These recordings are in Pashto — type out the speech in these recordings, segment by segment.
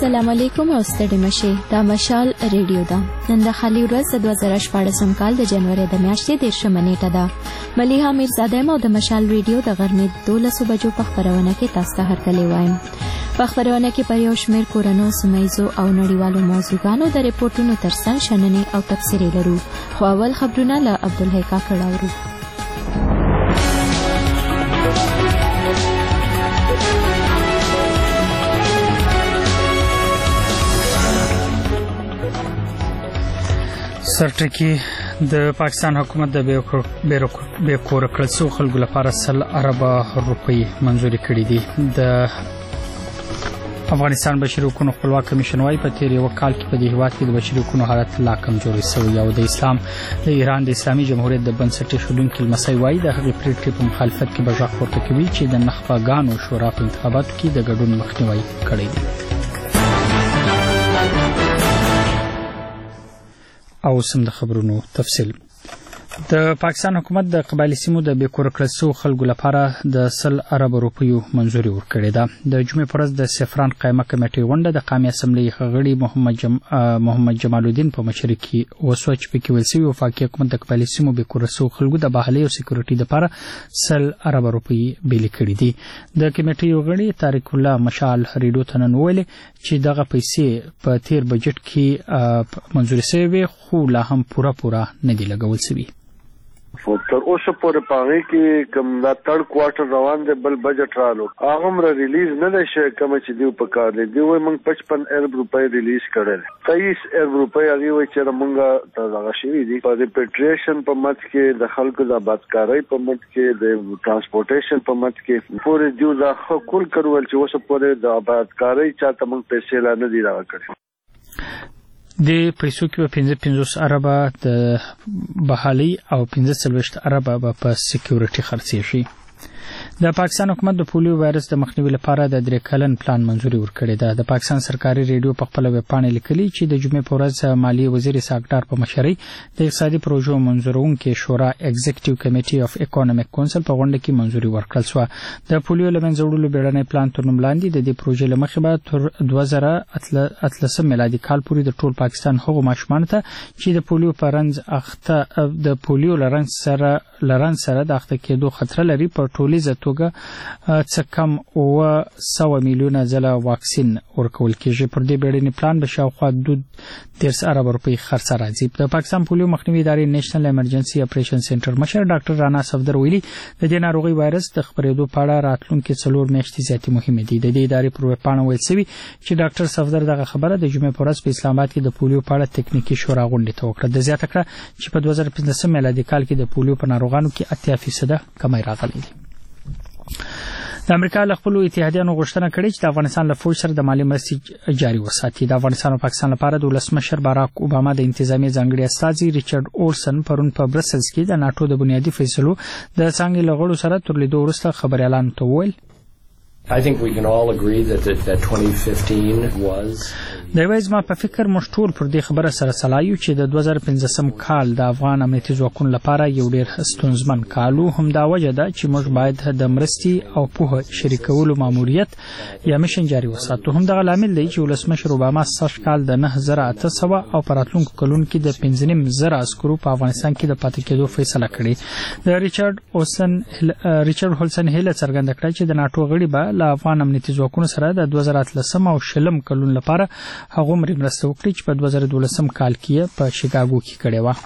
السلام علیکم او ستړي مشه دا مشال ریډیو ده. نن د خالي ورځ 2014 کال د جنوري د میاشتې 13 نیټه ده. مليحه میرزاده مو د مشال ریډیو د غرمې 12 بجو په خبرونه کې تاسو ته هرکلی وایم. په خبرونه کې پر یو شمېر کورونو سیمایزو او نړیوالو موضوعاتو د ریپورتونو ترڅنګ شننې او تفسیرې لرو. خو اول خبرونه له عبدالحی کاکړ اورو. سرټکی د پاکستان حکومت د بے کور کړل شو خلکو لپاره 100 ارب روپۍ منزوري کړې دي. د افغانستان بشري حقوقو خپلواک کمیشن وايي په تیر یو کال کې په دې هیواد کې د بشري حقوقو حالت لا کمزوري شوی او د ایران د اسلامي جمهوریت د بنسټي شلونکو لمسي وايي د هغې پریکړې په مخالفت کې بجاخ ورته کوي چې د نخبګانو شورا په انتخاباتو کې د ګډون مخنیوي کړی دی. او سم د خبرونو تفصیل. د پاکستان حکومت د قبایلی سیمو د بے کور کړل شو خلکو لپاره د 100 ارب روپیو منزوري ورکړې ده. د جمعې پر ورځ د سفران قائمه کمیټې غونډه د قومي اسمبلی غړي محمد جمال الدین په مشرۍ کې وسوچ پکې ولسي وفاقي حکومت د قبایلی سیمو بے کور شو خلکو د بحالي او سکیورټي لپاره 100 ارب روپۍ بیل کړې دي. د کمیټې غړي طارق الله مشال ریډیو ته نن ویلي چې دغه پیسې په تیر بجټ کې منزوري شوی خو لا هم پوره نه دی لګول شوی. تر اوسه پورې پاره کې کوم دا تړ کوارټر روان دی بل بجټ رالو هغه مر ریلیز نه ده شي کوم چې دیو په کار دی وای موږ 55 ارب روپۍ ریلیز کړل 23 ارب روپۍ هغه وای چې موږ ته هغه شي دي په ریپیټریشن په مت کې د خلکو د آبادکارۍ په مت کې د ترانسپورټیشن په مت کې پورې دیو دا کول کړول چې اوسه پورې د آبادکارۍ چاته موږ پیسې لا نه دی راکړي. د پیسو کې 55 ارب د بحالي او 45 ارب په سکیورټي خرڅي شي. د پاکستان حکومت د پولیو وایرس د مخنیوي لپاره د 3 کلن پلان منزوري ورکړې ده. د پاکستان سرکاري ریډیو په خپل ویب پاڼه لیکلي چې د جمعې په ورځ مالی وزیر ساکټار په مشرۍ د اقتصادي پروژو منظورونکو شورا ایگزیکټیو کمیټي اف اکونومیک کونسل په غونډه کې منزوري ورکړل شو. د پولیو لمنځه وړلو بیړنی پلان تر نوم لاندې د دې پروژې لمخې به تر 2013 میلادي کال پورې د ټول پاکستان هغو ماشومانو ته چې د پولیو په رنځ اخته د پولیو لرنځ سره د اخته کېدو خطر لري په ټولیزه توګه څه کم 100 میلیونه ځله واکسین ورکول کېږي. پر دې بیړني پلان به شاوخوا 13 ارب روپۍ خرڅ راځي. د پاکستان پولیو مخنیوي ادارې نېشنل ایمرجنسي اپریشن سنټر مشر ډاکټر رانا صفدر ویلي د دې ناروغي وایرس د خبرېدو په اړه راتلونکي 4 میاشتې زیاتې مهمه دي. د دې ادارې پر ویب پاڼه ویل شوی چې ډاکټر صفدر دغه خبره د جمعې پر ورځ په اسلام آباد کې د پولیو په اړه تکنیکی شورا غونډه ته وکړه. د زیاته کړه چې په 2015 میلادي کال کې د پولیو په ناروغانو کې 80% کمی راغلی دی. د امریکا له خپل اتحادیانو غوښتنه کړې چې د افغانستان له فوج سره د مالی مرستې جاري وساتي. د افغانستان او پاکستان لپاره د ولسمشر باراک اوباما د انتظامی ځانګړي استازي ریچارډ اولسن پرون په برسلز کې د ناتو د بنیادي فیصلو د څنګه لغړو سره تر لیدو وروسته خبري اعلان ته وویل I think we can all agree that 2015 was ما په فکر موږ ټول پر دې خبره سره سلایو چې د 2015 کال د افغان امنیتي ځواکونو لپاره یو ډېر ستونزمن کال و. هم دا وجه ده چې موږ باید د مرستې او پوهه شریکولو ماموریت یا میشن جاري وساتو. هم دا لامل دی چې ولسمشر اوباما سږ کال د 9800 او پراتلونکو کلونو کې د 15000 عسکرو په افغانستان کې د پاتې کېدو فیصله کړې. د ریچارډ هولسن هیله څرګنده کړه چې د ناتو غړي به له افغان امنیتي ځواکونو سره د 2013 او شلم کلونو لپاره هغه مرسته وکړي چې په 2012 کال کې په شیکاګو کې کړې و.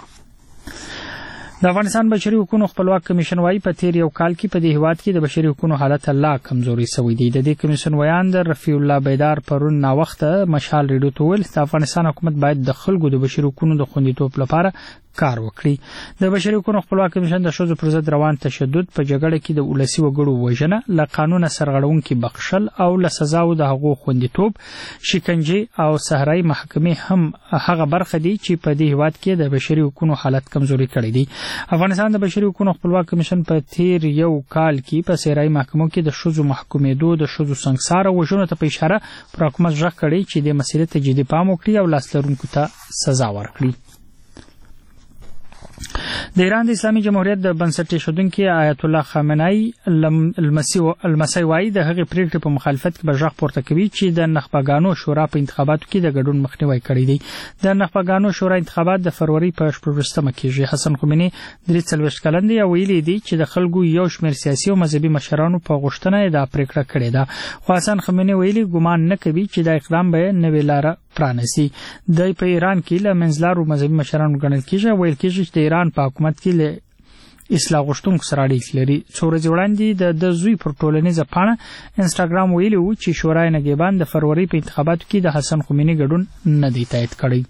د افغانستان بشري حقوقو خپلواک کمیشن وايي په تیر یو کال کې په دې هیواد کې د بشري حقوقو حالت لا کمزوري شوی دی. د دې کمیشن ویان د رفیع الله بیدار پرون نا وخته مشال ریډیو ته ویل د افغانستان حکومت باید د خلکو د بشري حقوقو د خوندیتوب لپاره کار وکړي. د بشري حقوقو خپلواک کمیشن د ښځو پر ضد روان تشدد په جګړه کې د ولسی وګړو وژنه له قانون سرغړونکو بخښل او له سزاو د حقوقو خوندیتوب شکنجه او صحرای محکمې هم هغه برخه دي چې په دې هیواد کې د بشري حقوقو حالت کمزوري کړی دی. افغانستان د بشري حقوقو خپلواک کمیشن په تیر یو کال کې په صحرای محکمو کې د ښځو محکومېدو د ښځو سنگسار او وژنو ته په اشاره پر حکومت ژغ کړی چې د مسلې ته جدي پام وکړي او لاس لرونکو ته سزا ورکړي. د ایران د اسلامي جمهوریت د بنسټ ایښودونکي آیت الله خامنه‌ای المسی وايي د هغې پریکړې په مخالفت کې به غږ پورته کوي چې د نخبګانو شورا په انتخاباتو کې د ګډون مخنیوی کړی دی. د نخبګانو شورا انتخابات د فروری په 14مه کېږي. حسن خمینی 43 کلن دی او ویلي دی چې د خلکو یو شمېر سیاسي او مذهبي مشرانو په غوښتنه دا پریکړه کړې ده. خو حسن خمینی ویلي ګمان نه کوي چې دا اقدام به نوې لاره پرانیسي. د په ایران کې له منځلارو مذهبي مشرانو ګڼل کېږي. ویل کېږي چې د ایران په حکومت کې له اصلاح غوښتونکو سره اړیکې لري. څو ورځې وړاندې د زوی پر ټولنیزه پاڼه انسټاګرام ویلي و چې شورای نګهبان د فروری په انتخاباتو کې د حسن خمینی ګډون نه دی تایید کړی.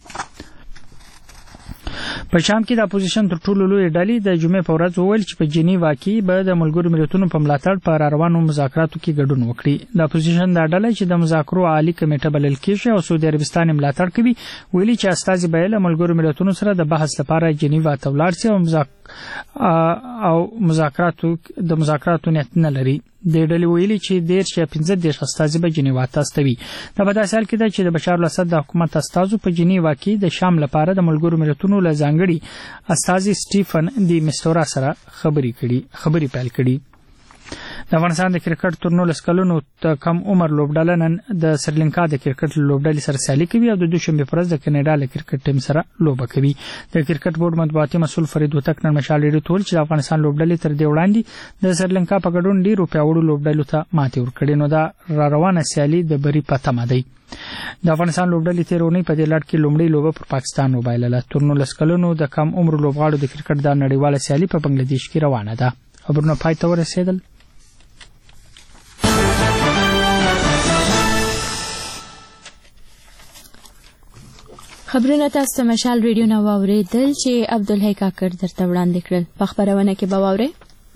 په شام کې د اپوزیشن تر ټولو لوی ډلې د جمعې په ورځ وویل چې په جنیوا کې به د ملګرو ملتونو په ملاتړ په روانو مذاکراتو کې ګډون وکړي. د اپوزیشن دا ډله چې د مذاکرو عالی کمیټه بلل کېږي او سعودي عربستان ملاتړ کوي ویلي چې استازي به له ملګرو ملتونو سره د بحث لپاره جنیوا ته ولاړ شي او مذاکراتو نیت نه لري. د ډلې ویلي چې 15 استازي به جنیوا ته استوي. دا په داسې حال کې ده چې د بشار الاسد د حکومت استازو په جنیوا کې د شام لپاره د ملګرو ملتونو له ځانګړي استازي سټیفن دی مستورا سره خبري پیل کړي. د افغانستان د کرکټ تر 19 کلونو کم عمر لوبډله نن د سریلانکا د کرکټ لوبډلې سره سیالي کوي او د دوشنبه پر ورځ د کینیډا له کرکټ ټیم سره لوبه کوي. د کرکټ بورډ مطبوعاتي مسول فرید هوتک نن مشال ریډیو ټول چې د افغانستان لوبډلې تر دې وړاندې د سریلانکا په ګډون ډیرو پیاوړو لوبډلو ته ماتې ورکړې نو دا روانه سیالي د بری په تمه دی. د افغانستان لوبډلې تیرونی په دې لړ کې لومړی لوبه پر پاکستان وبایلله. تر 19 کلونو د کم عمر لوبغاړو د کرکټ د نړیواله سیالي په بنگلاديش کې روانه ده. خبرونه پای ته ورسېدل. خبرونه تاسو ته مشال ریډیو نو واوریدل چې عبدالحی کاکړ درته وړاندې کړل. په خبرونه کې به واورئ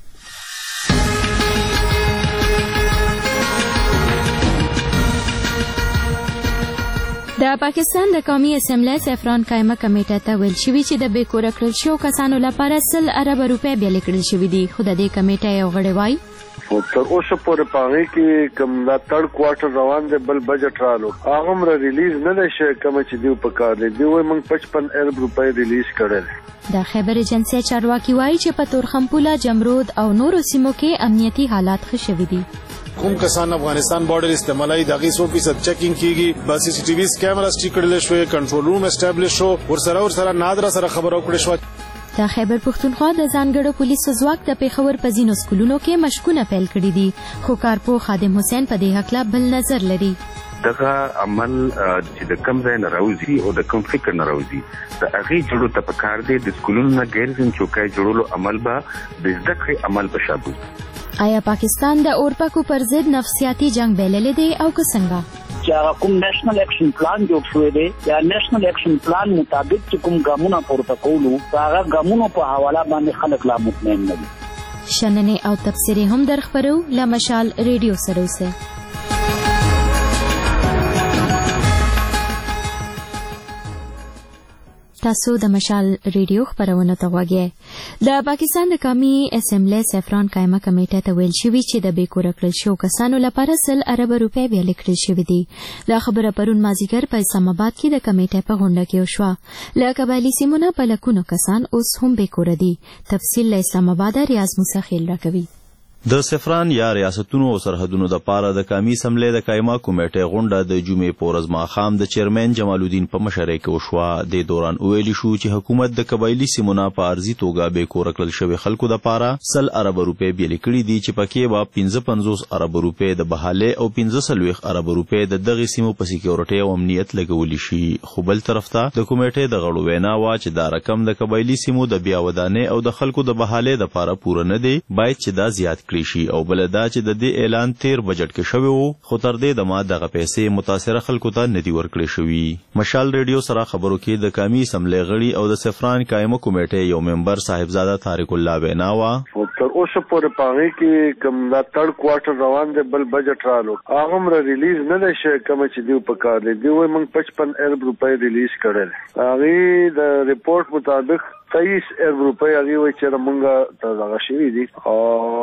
د پاکستان د قومي اسمبلی سفران قائمه کمیټه ته ویل شوی چې د بیکوره کړل شو کسانو لپاره 100 ارب روپۍ بیل کړل شوې دي. خو د دې کمیټه یو غړی وایي تر اوسه پورې پاره کې کوم دا تړ کوارټر روان دی بل بجټ رالو هغه مر ریلیز نه نشي کوم چې دیو په کار دی وای موږ 55 ارب روپۍ ریلیز کړل. د خیبر ایجنسی چارواکي وایي چې په تورخمپوله جمرود او نورو سیمو کې امنیتي حالات ښه شوي دي. کوم کسان افغانستان بارډر استعمالي دغه 100% چیکینګ کیږي. بس سی ټي وی کیمرا سټیک کړل شوې کنټرول روم اسټابلیش شو ورسره نادر سره خبرو کړې شو. د خیبر پښتونخوا د ځانګړو پولیسو ځواک د پیښور په ځینو سکولونو کې مشقونه پیل کړي دي. خو کارپو خادم حسین په دې حق لا بل نظر لري. دغه عمل چې د کم ځای نه راوځي او د کم فکر نه راوځي د هغې جوړو ته پکار دی د سکولونو نه غیر ځین چوکۍ جوړولو عمل به د زده کړې عمل په شابه. آیا پاکستان د اورپکو پر ضد نفسیاتي جنگ بللی دی او که څنګه؟ چې کوم نېشنل اکشن پلان جوړ شوی دی یا نېشنل اکشن پلان مطابق چې کوم ګامونه پورته کولو هغه ګامونو په حواله باندې خلک لا مطمئن نه دي. شننې او تفسیرې هم درخبرو له مشال ریډیو سره اوسئ. تاسو د مشال ریډیو خبرونه ته غوږی. د پاکستان د قومي اسمبلی سفران قائمه کمیټه ته ویل شوی چې د بیکوره کړل شو کسانو لپاره 100 ارب روپۍ بیل کړل شوې دي. دا خبره پرون مازیګر په اسلام آباد کې د کمیټې په غونډه کې وشوه. له قبایلي سیمونو په لکونو کسان اوس هم بیکوره دي. تفصیل له اسلام آباد ریاض موسی خیل راکوي. د سفران یا ریاستونو او سرحدونو د پاره د قومي اسمبلی د قائمه کمیټې غونډه د جمعې په ورځ ماښام د چیرمن جمال الدین په مشرۍ کې وشوه. د دوران ویلي شو چې حکومت د قبایلي سیمونو په ارزي توګه بیکوره کړل شوی خلکو د پاره 100 ارب روپۍ بیل کړي دي چې پکې به 55 ارب روپۍ د بحاله او 45 ارب روپۍ د دغه سیمو په سکیورټي او امنیت لګولې شي. خو بل طرف ته د کمیټې د غړو وینا وا چې دا رقم د قبایلي سیمو د بیا ودانې او د خلکو د بحاله د پاره پوره نه دی باید چې دا زیات کړي شي. او بل دا چې د دې اعلان 13 بجټ کې شوی وو خو تر دې دمه دغه پیسې متاثره خلکو ته ندي ورکړې شوی. مشال ریډیو سره خبرو کې د قومي اسمبلی غړي او د سفران قائمه کمیټې یو ممبر صاحبزاده طارق الله ویناوا تر اوسه پورې پاره کې کوم دا تړ کوارټر روان دی بل بجټ رالو هغه مر ریلیز نه نشي کوم چې دیو په کار دی وای موږ 55 ارب روپۍ ریلیز کړل. هغه د ریپورت مطابق 23 ارب روپۍ هغه وی چې موږ ته دغه شوی دي او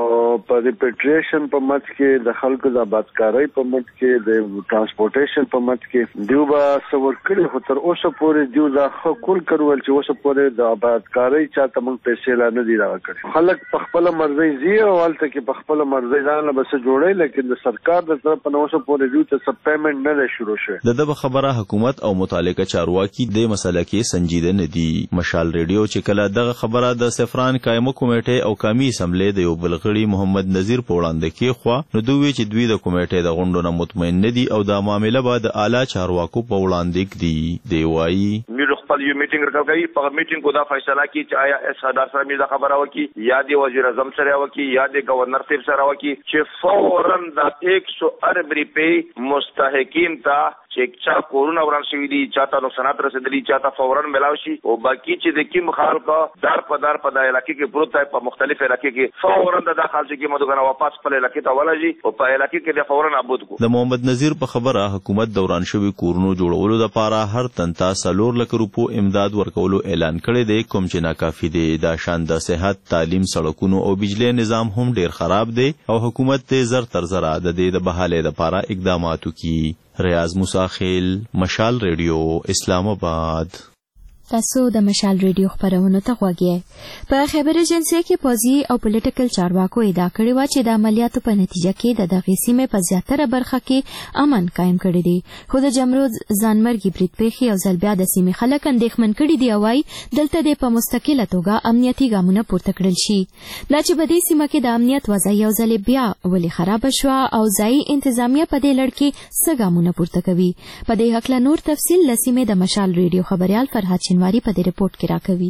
په ریپیټریشن په مت کې د خلکو د آبادکارۍ په مت کې د ترانسپورټیشن په مت کې دیو با سور کړي خو تر اوسه پورې دیو دا خپل کړول چې اوسه پورې د آبادکارۍ چاته موږ پیسې لا نه دي راکړي. خلک په خپل مرزي زی او حالت کې په خپل مرزي ځان له بس جوړي لیکن د سرکار د طرف نه اوسه پورې دیو ته سب پیمنٹ نه شروع شوه. د خبره حکومت او متعلقه چارواکي د مسله کې سنجیده نه دي. مشال ریډیو چې کله دغه خبره د سفران قائمه کمیټه او قومي اسمبلی د یو بلغړي محمد نذیر په وړاندې کې خو نو دوی چې دوی د کمیټې د غونډو نه مطمئن نه دي او دا معاملې به د اعلی چارواکو په وړاندې دي. دی وایي میرو خپل یو میټینګ راکوي په میټینګ کو دا فیصله کی چې آیا اس صدر سره می دا خبره وکي یا دی وزیر اعظم سره وکي یا دی گورنر صاحب سره وکي چې فورن د 100 ارب روپے مستحقین ته چې چا کورونا وران شوی دي چاته نقصانات رسیدلي چاته فورن ملاوي شي او باقي چې د کوم خلکو دار په علاقې کې پروت دی په مختلف علاقې کې فورن د داخل چې مدغنا واپس په علاقې ته ولجي او په علاقې کې د فورن ابود کو. د محمد نذیر په خبره حکومت دوران شوی کورونو جوړولو لپاره هر تنتا 3 لک روپو امداد ورکولو اعلان کړی دی کوم چې ناکافي دی. دا شان د صحت تعلیم سړکونو او بجلی نظام هم ډیر خراب دی او حکومت ته زر تر زر د دې د بحالې لپاره اقدامات وکړي. ریاض مساخیل مشال ریډیو اسلام آباد. تاسو د مشال ریډیو خبرونه ته غوږی. په خبر ایجنسی کې پوزي او پولیټیکل چارواکو ادعا کړې و چې د عملیاتو په نتیجه کې د دغه سیمې په زیاتره برخه کې امن قائم کړی دی. خو د جمرود ځانمرګي برید پیښې او ځل بیا د سیمې خلک اندېښمن کړي دي او وايي دلته د په مستقله توګه امنیتي ګامونه پورته کړل شي. دا چې په دې سیمه کې د امنیت وضع یو ځل بیا ولې خراب شوه او ځایي انتظامیه په دې لړ کې څه ګامونه پورته کوي. په دې هکله نور تفصیل لسیمې د مشال ریډیو خبريال فرحت شنواری په دې رپورت کې راکوي.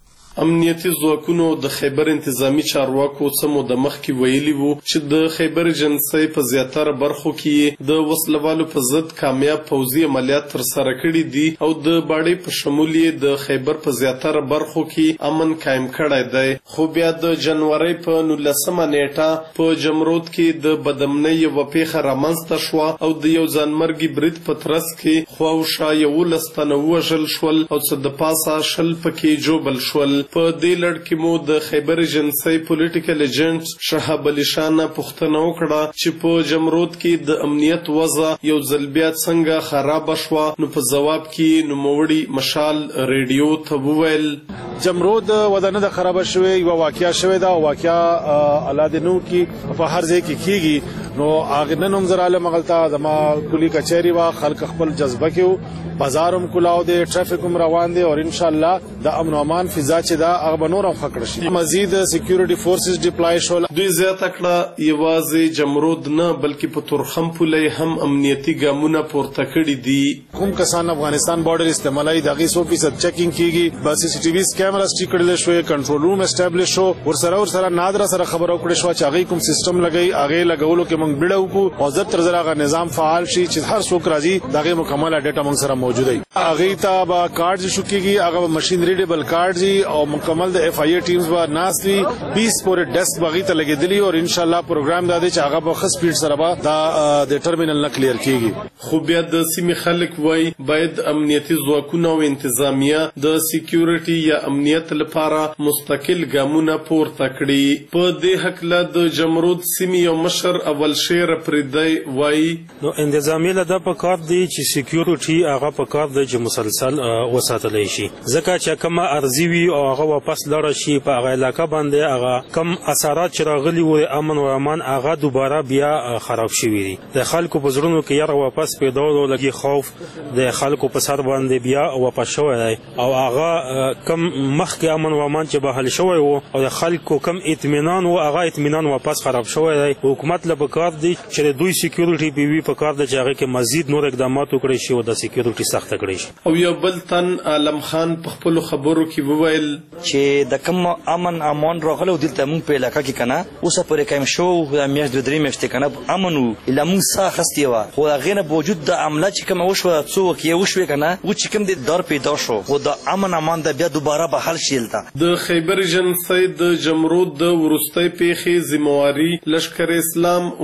امنیتي ځواکونو د خیبر انتظامی چارواکو سمو د مخ کې ویلي وو چې د خیبر ایجنسی په زیاتره برخو کې د وسلوالو په ضد کامیاب پوځي عملیات تر سره کړي دي او د باډي په شمول د خیبر په زیاتره برخو کې امن قائم کړی دی. خو بیا د جنوري په 19مه نیټه په جمرود کې د بدامنۍ یو پیښه رامنځته شوه او د یو ځانمرګي برید په ترڅ کې خواوشا 11 تنه وژل شول او څه د پاسه شل پکې جوبل شول. په دې لړ کې مو د خیبر ایجنسی پولیټیکل ایجنټ شهاب علي شان پوښتنه وکړه چې په جمرود کې د امنیت وضع یو ځل بیا څنګه خراب شوه. نو په جواب کې نوموړي مشال ریډیو ته وویل جمرود ودانه د خراب شوه یو واقعیا شوه دا واقعیا علادنو کې په هر ځای کې کیږي نو اغه نن زر عالم غلطه زما کلی کچهری وا خلک خپل جذبه کې بازارم کلاو دي ټرافیکوم روان دي او ان شاء الله د امن او امان فضا چې دا هغه نور خکړ شي. مزید سکیورټي فورسز ډیپلای شول. دوی زیاته کړه یوازې جمرود نه بلکې په تورخم پولې هم امنیتي ګامونه پورته کړي دي. کوم کسان افغانستان بارډر استعمالي دغه 100% چیکینګ کیږي. بس سی ټي وی کیمرا سټیک کړل شو کنټرول روم اسټابلیش شو ورسره نادر سره خبرو کړې شو چې هغه کوم سیستم لګي هغه لګولو کې موږ بیړو کو او زر تر زراغه نظام فعال شي چې هر څوک راځي دغه مکمل ډیټا موږ سره موجود دی. هغه ته با کارډ شو کیږي هغه ماشين ریډیبل کارډ دي او مکمل د اف آی ټیمز با ناس دي 20 پورې ډیسک بغي ته لګیدلی او ان شاء الله پروګرام دا دی چې هغه په خص سپیډ سره به دا د ټرمینل نه کلیر کیږي. خو بیا د سیمې خلک وای باید امنیتي ځواکونه او انتظامیه د سکیورټي یا امنیت لپاره مستقل ګامونه پورته کړي. په دې حق د جمرود سیمې یو مشر اول شیر پردی وای نو انتظامیه له د پکار دی چې سکیورټي هغه پکار دی چې مسلسل وساتل شي ځکه چې کومه ارزي وي او هغه واپس لړ شي په هغه علاقه باندې هغه کم اثرات چې راغلي وي امن او امان هغه دوباره بیا خراب شي وي. د خلکو په زړونو کې یاره واپس پیدا ولګي خوف د خلکو په سر باندې بیا واپس شوی او هغه کم مخکې امن او امان چې بحال شوی وو او د خلکو کم اطمینان او هغه اطمینان واپس خراب شوی دی. حکومت له پکار دی چې دوی سکیورټي پی وی پکار دی چې هغه کې مزید نور اقدامات وکړي شي او د سکیورټي سخت کړي شي. او یو بل تن عالم خان په خپل خبرو کې وویل چې د کوم امن امان راغلو دلته موږ په علاقه کې کنه اوسه پرې کم شو د میاشت د درې میاشتې کنه امن الا موږ ساه خستي و خو غینه بوجود د عمله چې کوم وشو څو کې وشو کنه و چې کوم د دار پیدا شو خو د امن امان د بیا دوباره به حل شي. د خیبر ایجنسی د جمرود د ورستۍ پیښې ذمہواری لشکر اسلام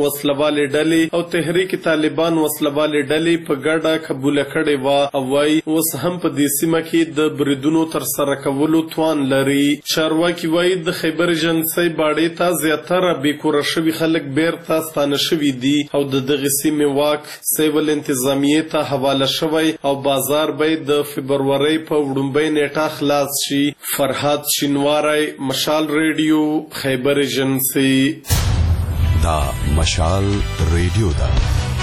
وسلوالې ډلې او تحریک طالبان وسلوالې ډلې په ګډه قبول کړې و او وايي اوس هم په دې سیمه کې د بریدونو تر سره کولو توان لري. چارواکي وايي د خیبر ایجنسۍ باډې ته زیاتره بېکوره شوي خلک بیرته ستانه شوي دي او د دغې سیمې واک سیول انتظامیې ته حواله شوی او بازار به د فبرورۍ په وړومبۍ نیټه خلاص شي. فرهاد شینواری، مشال ریډیو، خیبر ایجنسي. دا مشال ریډیو ده.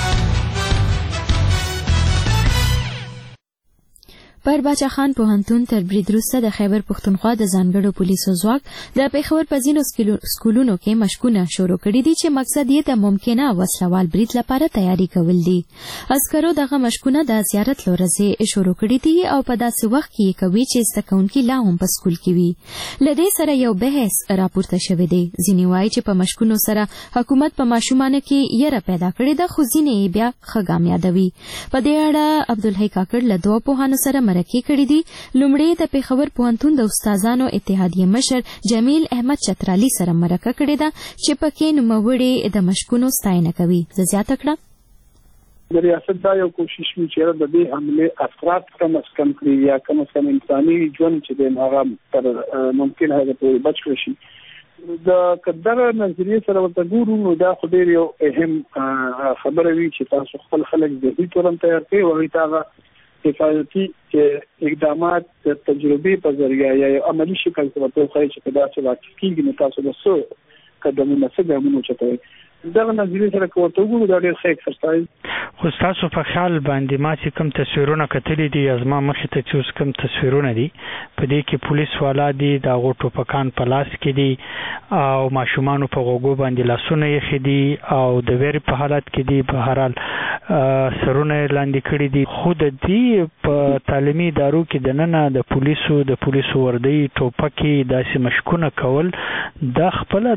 پر باچا خان پوهنتون تر برید وروسته د خیبر پښتونخوا د ځانګړو پولیسو ځواک د پېښور په ځینو سکولونو کې مشقونه شروع کړي دي چې مقصد یې د ممکنه وسلوال برید لپاره تیاری کول دي. عسکرو دغه مشقونه د زیارت له ورځې شروع کړي دي او په داسې وخت کې یې کوي چې زده کوونکي لا هم په سکول کې وي. له دې سره یو بحث راپورته شوی دی. ځینې وایي چې په مشقونو سره حکومت په ماشومانو کې یره پیدا کړې ده، خو ځینې یې بیا ښه ګام یادوي. په دې اړه عبدالحی کاکړ له دوه پوهانو سره مرکې کړې دي. لومړی د پېښور پوهنتون د استادانو اتحادیې مشر جمیل احمد چترالي سره مرکه کړې ده چې پکې نوموړي د مشقونو ستاینه کوي. زیاته کړه د ریاست دا یو کوشش وی چې د دې حمله افراد کم از کم کړي یا کم از کم انساني ژوند چې د هغه تر ممکن هغه پورې بچ شي. د قدر نظریه سره ورته ګورو نو دا خو ډېر یو اهم خبره وی چې تاسو خپل خلک د دې تورن تیار کړئ او هغه حفاظتي اقدامات د تجربې په ذریعه یا عملی شکل سره په خای چې په داسې واقع کېږي نو تاسو د څه قدمونه څه ګامونه چتوي. دغه نظریه سره کوته وګورو دا ډېر ښه ایکسرسایز. خو تاسو په خیال باندې ما چې کوم تصویرونه کتلې دي ازما مخې ته چې کوم تصویرونه دي په دې کې پولیس والا دي د هغو ټوپکان په لاس کې دي او ماشومانو په غوږو باندې لاسونه یې دي او د ویرې په حالت کې دي. په هر حال سرونه لاندې کړي دي. خو د دې په تعلیمي ادارو کې دننه د پولیسو وردی ټوپکې داسې مشقونه کول دا خپله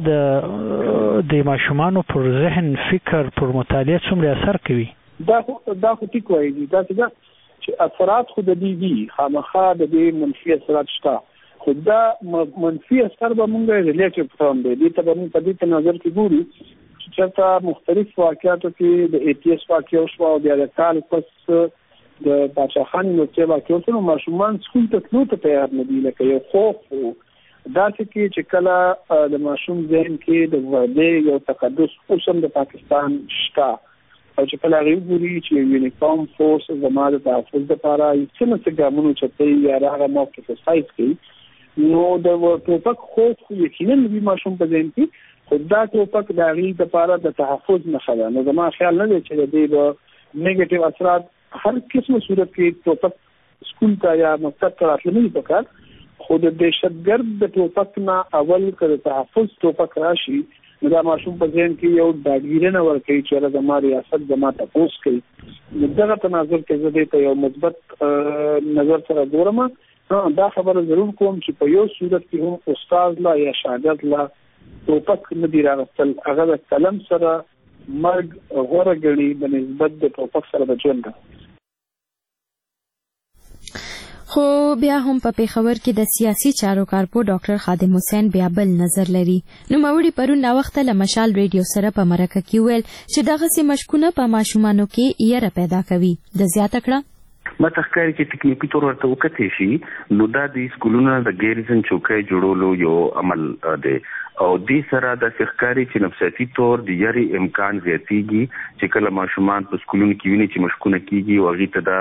د ماشومانو پر ذهن، فکر، پر مطالعه څومره اثر کوي؟ دا خو ټیک وایي دا چې اثرات خو د دې دي، خامخا د دې منفي اثرات شته، خو دا منفي اثر به مونږ ریلیټیو فرام دی. دې ته به مونږ په دې نظر کې ګورو چې چېرته مختلف واقعاتو کې د ATS واقع شو او بیا د کال پس د باچا خان نوڅه واقع شو، ماشومان سکول ته تلو ته تیار نه دي، لکه یو خوف داسې کې چې کله د ماشوم ذهن کې د وعدې یو تقدس اوسم د پاکستان شته او چې کله هغه ګوري چې یونیفارم فورس زما د تحفظ لپاره څه ګامونه چتوي یا هغه موقف سایز کوي نو د ټوپک خوف یقینا د ماشوم په ذهن کې خو دا ټوپک د هغې لپاره د تحفظ نښه ده. نو زما خیال نه دی چې د دې به نیګیټیو اثرات هر قسمه صورت کې ټوپک سکول ته یا مکتب ته راتلل نه پکار، خو د دهشتګرد د ټوپک نه اول که د تحفظ ټوپک راشي نو دا ماشوم په ذهن کې یو ډاډګیرنه ورکوي چې زما ریاست زما تپوس کوي. نو دغه تناظر کې زه دې ته یو مثبت نظر سره ګورم. دا خبره ضرور کوم چې په یو صورت کې هم استاد لا یا شاګرد لا ټوپک نه دی راغستل، هغه د قلم سره مرګ غوره ګڼي په نسبت د ټوپک سره د ژوند. خو بیا هم په پېښور کې د سیاسي چارو کارپو ډاکټر خادم حسین بیا بل نظر لري. نوموړي پرون ناوخته له مشال ریډیو سره په مرکه کې ویل چې دغسې مشقونه په ماشومانو کې یره پیدا کوي. د زیاته کړه ما تخکاری چې تکنیکی طور ورته وکتې شي نو دا د سکولونو د ګیریزن چوکۍ جوړولو یو عمل دی او دې سره د ښکاري چې نفسیاتي طور د یاري امکان زیاتېږي چې کله ماشومان په سکولونو کې ویني چې مشقونه کېږي او هغې ته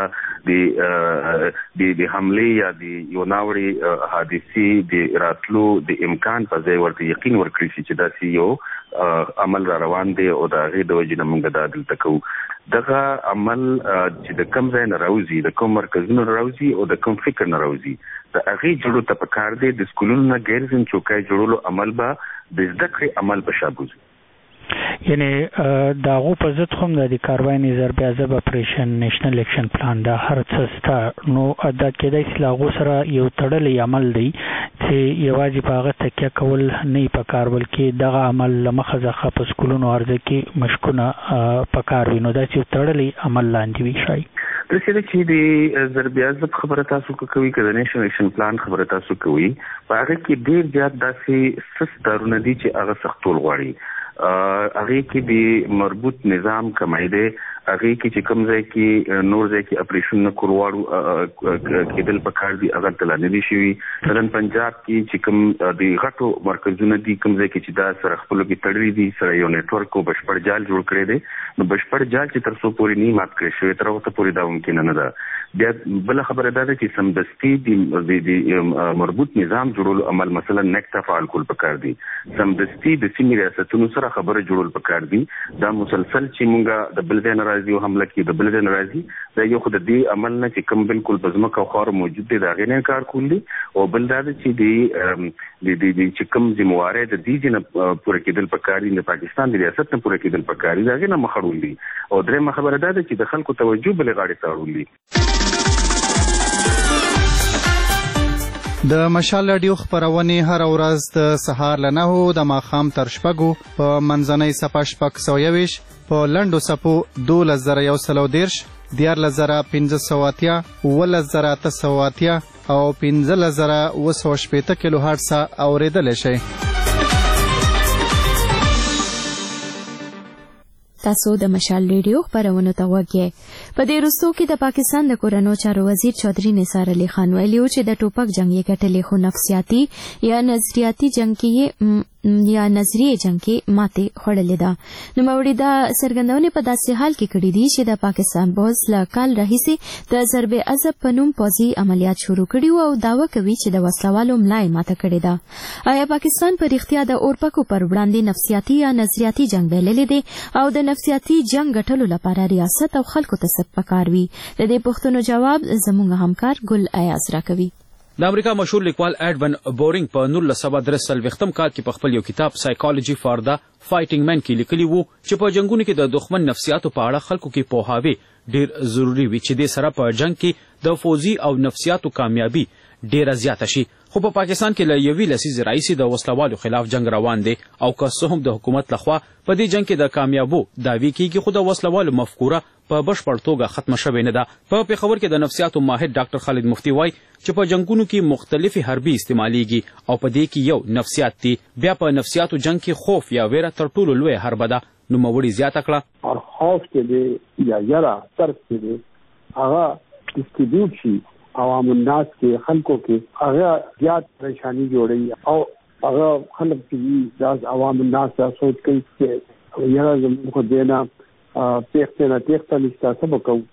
دا د حملې یا د یو ناوړې حادثې د راتلو د امکان په ځای ورته یقین ورکړي شي چې داسې یو عمل را روان دی او د هغې د وجې نه موږ دا دلته کوو. دغه عمل چې د کوم ځای نه راوځي، د کوم مرکزونو راوځي او د کوم فکر نه راوځي، د هغې جوړو ته پکار دی د سکولونو نه ګیرزن چوکۍ جوړولو عمل به د زده کړې عمل په شا بوځي. یعنی د هغو په ضد خو هم د کاروای نظر بیا ضب اپریشن نیشنل اکشن پلان دا هر څه سته نو دا کېدای شي له هغو سره یو تړلی عمل دی چې یوازې په هغه تکیه کول نه یې پکار بلکې دغه عمل له مخه څخه په سکولونو عرضه کې مشقونه پکار وي نو داسې یو تړلی عمل لاندې وي. شاید داسې ده چې د ضربیازب خبره تاسو کوي که د نیشنل اکشن پلان خبره تاسو کوي په هغه کې ډېر زیات داسې سست کارونه دي چې هغه سختول غواړي. هغه کې د مربوط نظام کمایده هغه کې چې کوم ځای کې نور ځای کې اپریشن نه کورواړو کېدل پکار دي هغه تل نه دي شوی نن پنجاب کې چې کوم د غټو مرکزونه دي کوم ځای کې چې دا سره خپل کې تړلي دي سره یو نتورک او بشپړ جال جوړ کړی دی نو بشپړ جال چې تر څو پورې نه مات کړی شوی تر وخت پورې دا ممکن نه ده. بیا بل خبره ده چې سمدستي د مربوط نظام جوړول عمل مثلا نکته فعال کول پکار دي سمدستي د سیمې ریاستونو سره خبره جوړول پکار دي دا مسلسل چې مونږه د بلدن راځي او حمله کې د بلدن راځي دا یو خود دی عمل نه چې کوم بالکل بزمکه خور موجود دي دا غینه کار کول دي او بل دا چې دی چې کوم ذمہواره د دې نه پوره کېدل پکار دي د پاکستان د ریاست نه پوره کېدل پکار دي دا غینه مخړول دي او درې خبره ده چې د خلکو توجه بل غاړي تاړول دي. د مشال رادیو خبرونه هر ورځ د سهار له 9 د ماښام تر 6 په منځنۍ صفه 620 په لنډو صفو 2110 14580 11880 او 15980 کیلو هرتز اوریدل شي. تاسو د مشال ریډیو خبرونه ته وګورئ. په دې وروستو کې د پاکستان د کورنو چارو وزیر چودھری نثار علي خان ویلي چې د ټوپک جنگ یې ګټلې خو نفسیاتي یا نظریاتي جنگ کې یا نظریه جنگ کې ماته خړلې ده. نو موري دا سرګندونه په داسې حال کې کړې دي چې د پاکستان پولیس له کال راهیسې د ضرب عضب په نوم پوځي عملیات شروع کړي او داوا کوي چې د وسلوالو ملای ماته کړې ده. آیا پاکستان په اړتیا د اورپکو پر وړاندې نفسیاتي یا نظریاتي جنگ بللې دي او د نفسیاتي جنگ غټلو لپاره ریاست او خلکو ته څه پکار وي؟ د دې پوښتنو جواب زموږ همکار ګل ایاز راکوي. د امریکا مشهور لیکوال ایډون بورینګ په 1943 کال کې په خپل یو کتاب سایکالوجي فار د فایټینګ مین کې لیکلی وو چې په جنگونو کې د دښمن نفسیاتو په اړه خلکو کې پوهاوی ډیر ضروری وي چې د سره په جنگ کې د فوزي او نفسیاتو کامیابی ډیره زیاته شي. خو په پاکستان کې له یوې لسیزې راهیسې د وسلوالو خلاف جنگ روان دی او که څه هم د حکومت لخوا په دې جنگ کې د کامیابو دعوی کیږي خو د وسلوالو مفکوره په بشپړ توګه ختمه شوې نه ده. په پېښور کې د نفسیاتو ماهر ډاکټر خالد مفتی وایي چې په جنگونو کې مختلفې حربي استعمالیږي او په دې کې یو نفسیات دي. بیا په نفسیاتو جنگ کې خوف یا ویره تر ټولو لوی حربه ده. نو موري زیاته کړه او خوف کې دی یا یرا ترس کې دی هغه استدیوت شي عوام الناس کې خلکو کې هغه زیات پریشانی جوړي او هغه خلک چې داس عوام الناس دا سوچ کوي چې یاره زموږ خو دینا تیخته نشته سبا کو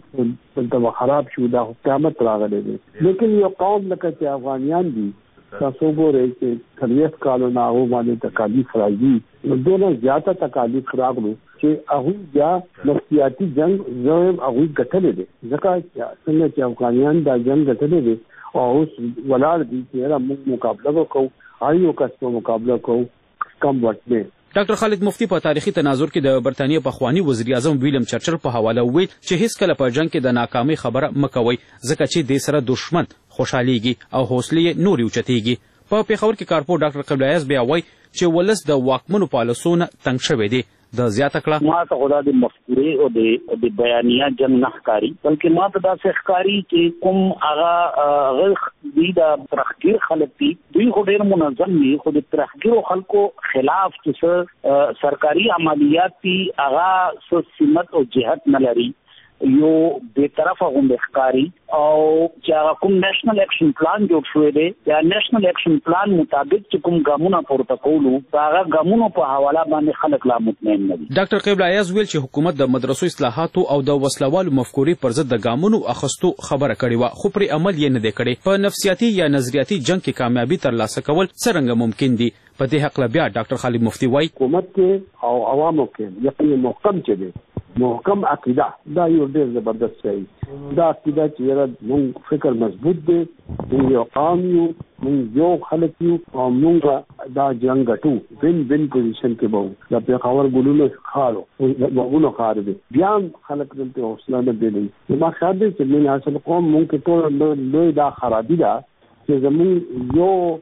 دلته خراب شو دا قیامت راغلی دی. لیکن یو قوم لکه چې افغانیان دي تاسو ګورئ چې تریف کالونه هغه باندې تکالیف راځي نو دونه زیاته تکالیف راغلو چې هغه بیا نفسیاتي جنگ زم هغه ګټلې دي ځکه چې څنګه چې افغانیان دا جنگ ګټلې دي او اوس ولار دي چې موږ مقابله وکړو آیو کسو مقابله کوو کم وخت دی. ډاکټر خالد مفتی په تاریخي تناظر کې د برتانیې پخوانی وزیر اعظم ویلیم چرچل په حواله وویل چې هیڅ کله په جنگ کې د ناکامۍ خبره مکوئ ځکه چې د سره دشمن خوشحاليږي او حوصله نور اوچتيږي. په پېښور کې کارپور ډاکټر قبل ایاز بیا وایي چې ولس د واکمنو پالیسونو تنګ شوی دی. د زیاته کړه ما ته خدا د مفکورې او د بیانیه جنگ نه ښکاري بلکې ما ته داسې ښکاري چې کوم هغه غلخ دي د ترخګیر خلک دي دوی خو ډېر منظم دي خو د ترخګیرو خلکو خلاف چې سرکاري عملیات دي هغه څه سمت او جهت نه لري یو به طرفه غونډه ښکاری او چې کوم نېشنل اکشن پلان جوړ شوی دی یا نېشنل اکشن پلان مطابق چې کوم ګامونه پورته کولو هغه ګامونو په حواله باندې خلک لا مطمئن نه دي. ډاکټر قبل ایاز ویل چې حکومت د مدرسو اصلاحاتو او د وسلوالو مفکورې پر ضد د ګامونو اخستو خبره کړې و خو پر عمل یې نه دی کړی. په نفسیاتي یا نظریاتي جنگ کې کامیابی ترلاسه کول څنګه ممکن دي؟ په دې حق بیا ډاکټر خالد مفتی وایي حکومت کې او عوامو کې یقین محکم چي دي محکم عقیده دا یو ډېر زبردست شی دا عقیده چې موږ فکر مضبوط دی موږ یو قوم یو موږ یو خلک یو او موږ دا جنگ ټو وین پوزیشن کې وو دا په خبر ګلونو خالو وګونو خار دي بیا خلک دلته حوصله نه دی ما خیال دی چې موږ اصل قوم موږ کې ټول لوی دا خرابي ده چې زموږ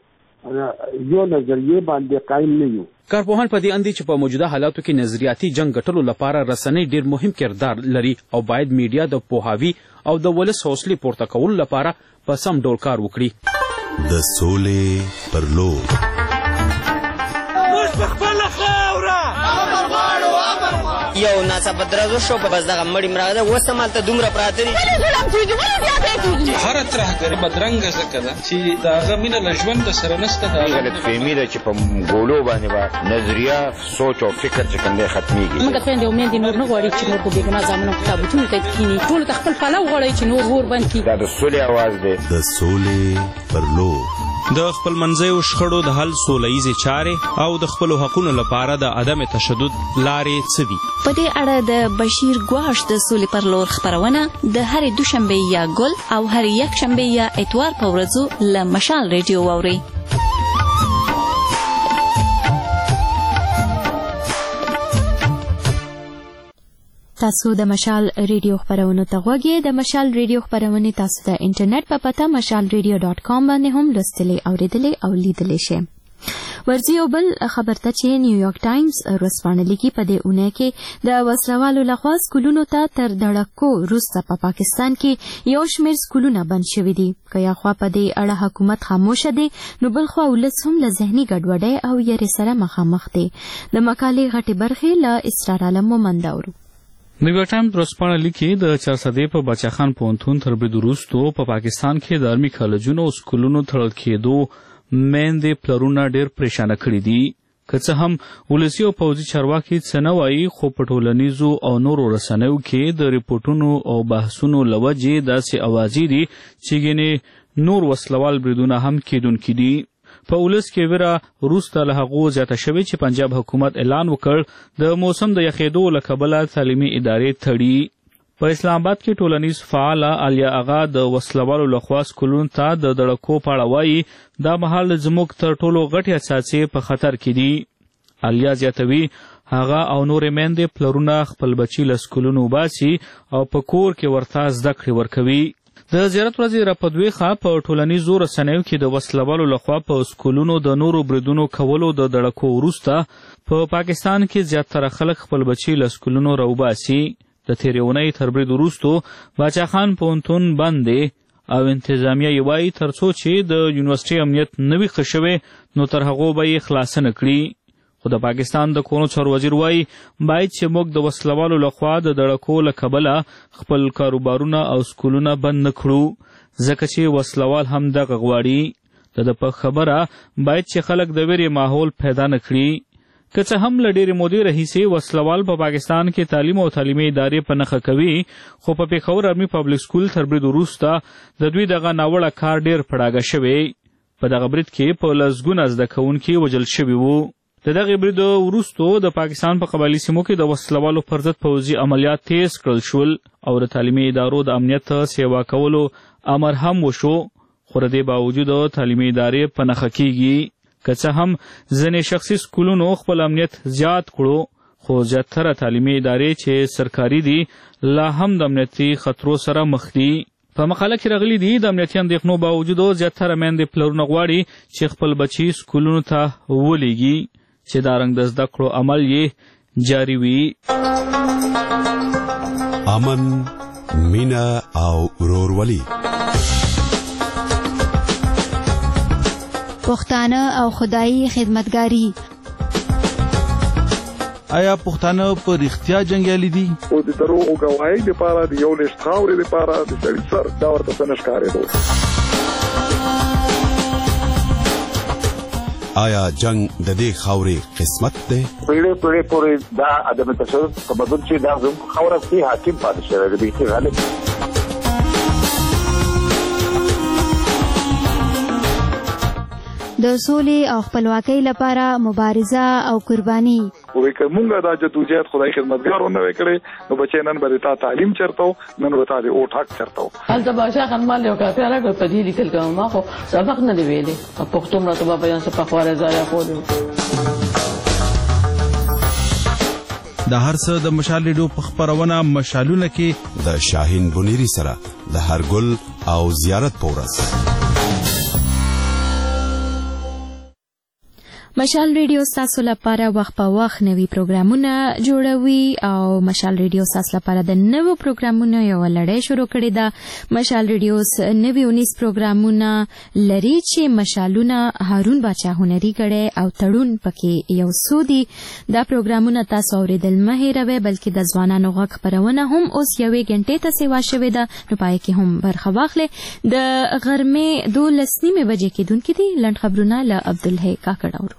یو نظریه باندې قائم نه یو. کارپوهان په دې اندي چې په موجوده حالاتو کې نظریاتي جنگ ګټلو لپاره رسنۍ ډیر مهم کردار لري او باید میډیا د پوهاوی او د ولس حوصله پورته کولو لپاره په سم ډول کار وکړي. د سولې پر لور موږ خپل یو ناڅاپه درز وشو په بس دغه مړي مراغله اوس همالته دومره پراته دي هره ترهګري بدرنګه ځکه ده چې د هغه مینه له ژونده سره نشته. غلطفهمي ده چې په ګولو باندې به نظریه سوچ او فکر چې کوم دی ختمېږي. موږ خویندې او میندې نور نه غواړي چې نور په بېګناه زامنو په تابوتونو ته کښېني. ټولو ته خپل پلو غواړئ چې نور اور بند کړي. دا د سولې اواز دی. د سولې پر لور د خپل منځیو شخړو د حل سوله ییزې چارې او د خپلو حقونو لپاره د عدم تشدد لارې څه دي؟ په دې اړه د بشیر ګواش د سولې پر لور خپرونه د هرې دوشنبې یا ګل او هرې یکشنبې یا اتوار په ورځو له مشال ریډیو واورئ. تاسو د مشال ریډیو خبرونو ته غوږی. د مشال ریډیو خبرونه تاسو د انټرنیټ په پته mashalradio.com باندې هم لوستلی اوریدلی او لیدلی شئ. ورځي یو بل خبر ته چې نیویارک ټایمز ورځپاڼه لیکي په دې اونۍ کې د وسلوالو لخوا سکولونو ته تر دړکو وروسته په پاکستان کې یو شمېر سکولونه بند شوي دي. که یا خوا په دې اړه حکومت خاموشه دی نو بل خوا ولس هم له ذهني ګډوډۍ او یرې سره مخامخ دی. د مقالې غټې برخې له اسرار عالم مومند اورو. نیویارک ټایمز ورځپاڼه لیکي د چارسدې په بچاخان پوهنتون تر برید وروستو په پاکستان کې د عملي کالجونو او سکولونو تړل کېدو میندې پلرونه ډېر پریشانه کړي دي. که څه هم ولسي او پوځي چارواکي څه نه وایي خو په ټولنیزو او نورو رسنیو کې د ریپورټونو او بحثونو له وجې داسې اوازې دي چې ګینې نور وسلوال بریدونه هم کېدونکي دي. په ولس کې ویره وروسته له هغو زیاته شوې چې پنجاب حکومت اعلان وکړ د موسم د یخېدو له کبله تعلیمي ادارې تړي. په اسلام آباد کې ټولنیز فعاله علیا اغا د وسلوالو لخوا سکولونو ته د دړکو په اړه وایي دا مهال زموږ تر ټولو غټې اساسې په خطر کې دي. علیا زیاتوي هغه او نورې میندې پلرونه خپل بچي له سکولونو وباسي او په کور کې ورته زده کړې ورکوي. د زیارت ورځې راپدویخه په ټولنیزو رسنیو کې د وسلوالو لخوا په سکولونو د نورو بریدونو کولو د دړکو وروسته په پاکستان کې زیاتره خلک خپل بچي له سکولونو راوباسي. د تېرې اونۍ تر برید وروستو باچاخان پوهنتون بند دی او انتظامیه یې وایي تر څو چې د یونیورسټۍ امنیت نه وي ښه شوی نو تر هغو به یې خلاصه نه کړي. خو د پاکستان د کورونو چارو وزیر وایي باید چې موږ د وسلوالو لخوا د دړکو له کبله خپل کاروبارونه او سکولونه بند نه کړو ځکه چې وسلوال هم دغه غواړي. د ده په خبره باید چې خلک د ویرې ماحول پیدا نه کړي. که څه هم له ډېرې مودې راهیسې وسلوال په پاکستان کې تعلیم او تعلیمي ادارې په نښه کوي خو په پېښور آرمي پبلک سکول تر برید وروسته د دوی دغه ناوړه کار ډېر په ډاګه شوی. په دغه برید کې په لسګونه زده کوونکي وژل شوي وو. د دغې برید وروستو د پاکستان په قبایلي سیمو کې د وسلوالو پر ضد پوځي عملیات تیز کړل شول او د تعلیمي ادارو د امنیت سیوا کولو امر هم وشو خو د دې باوجود تعلیمي ادارې په نښه کېږي. که څه هم ځینې شخصي سکولونو خپل امنیت زیات کړو خو زیاتره تعلیمي ادارې چې سرکاري دي لا هم د امنیتي خطرو سره مخ دي. په مقاله کې راغلي دي د امنیتي اندېښنو باوجود زیاتره میندې پلرونه غواړي چې خپل بچي سکولونو ته ولیږي چې دا رنګ د زده کړو عمل یې جاري وي. امن، مینه او ورورولي، پښتانه او خدایي خدمتګاري. آیا پښتانه په رښتیا جنګیالي دي؟ او د دروغو ګواهۍ لپاره د یو لښت خاورې لپاره د سړي سر دا ورته څه نه ښکارېدو. آیا جنگ د دې خاورې قسمت دی؟ پیړۍ پورې دا عدم تشدد تمدن چې دا زموږ خاوره کې حاکم پاتې شوی دی چې غالب د سولې او خپلواکۍ لپاره مبارزه او قرباني. وې که مونږ دا جدوجہد خدای خدمتګارو نه وکړي نو بچي نن به تا تعلیم چرته نن به تا د اوټ حق چرته. هلته باچا خانمال یو کافي راغی په دې لیکل کوم ما خو سبق نه دی ویلي پښتو مراته په بیان څه په خواره ځای خو د هر څه د مشال ریډیو په خبرونه مشالونه کې د شاهین بنيري سره د هرګل او زیارت پورس. مشال ریډیو تاسو لپاره وخت په وخت نوي پروګرامونه جوړوي او مشال ریډیو تاسو لپاره د نوو پروګرامونو یو لړۍ شروع کړې ده. مشال ریډیو 19 پروګرامونه لري چې مشالونه هارون باچا هنري کړي او تړون پکې یو څو دي. دا پروګرامونه تاسو اوریدل مه هېروئ بلکې د ځوانانو غږ خپرونه هم اوس 1 غنټې ته سیوا شوې ده نو پای کې هم برخه واخلئ. د غرمې 12:30 بجې کېدونکي دي. لنډ خبرونه له عبدالحی کاکړ اورو.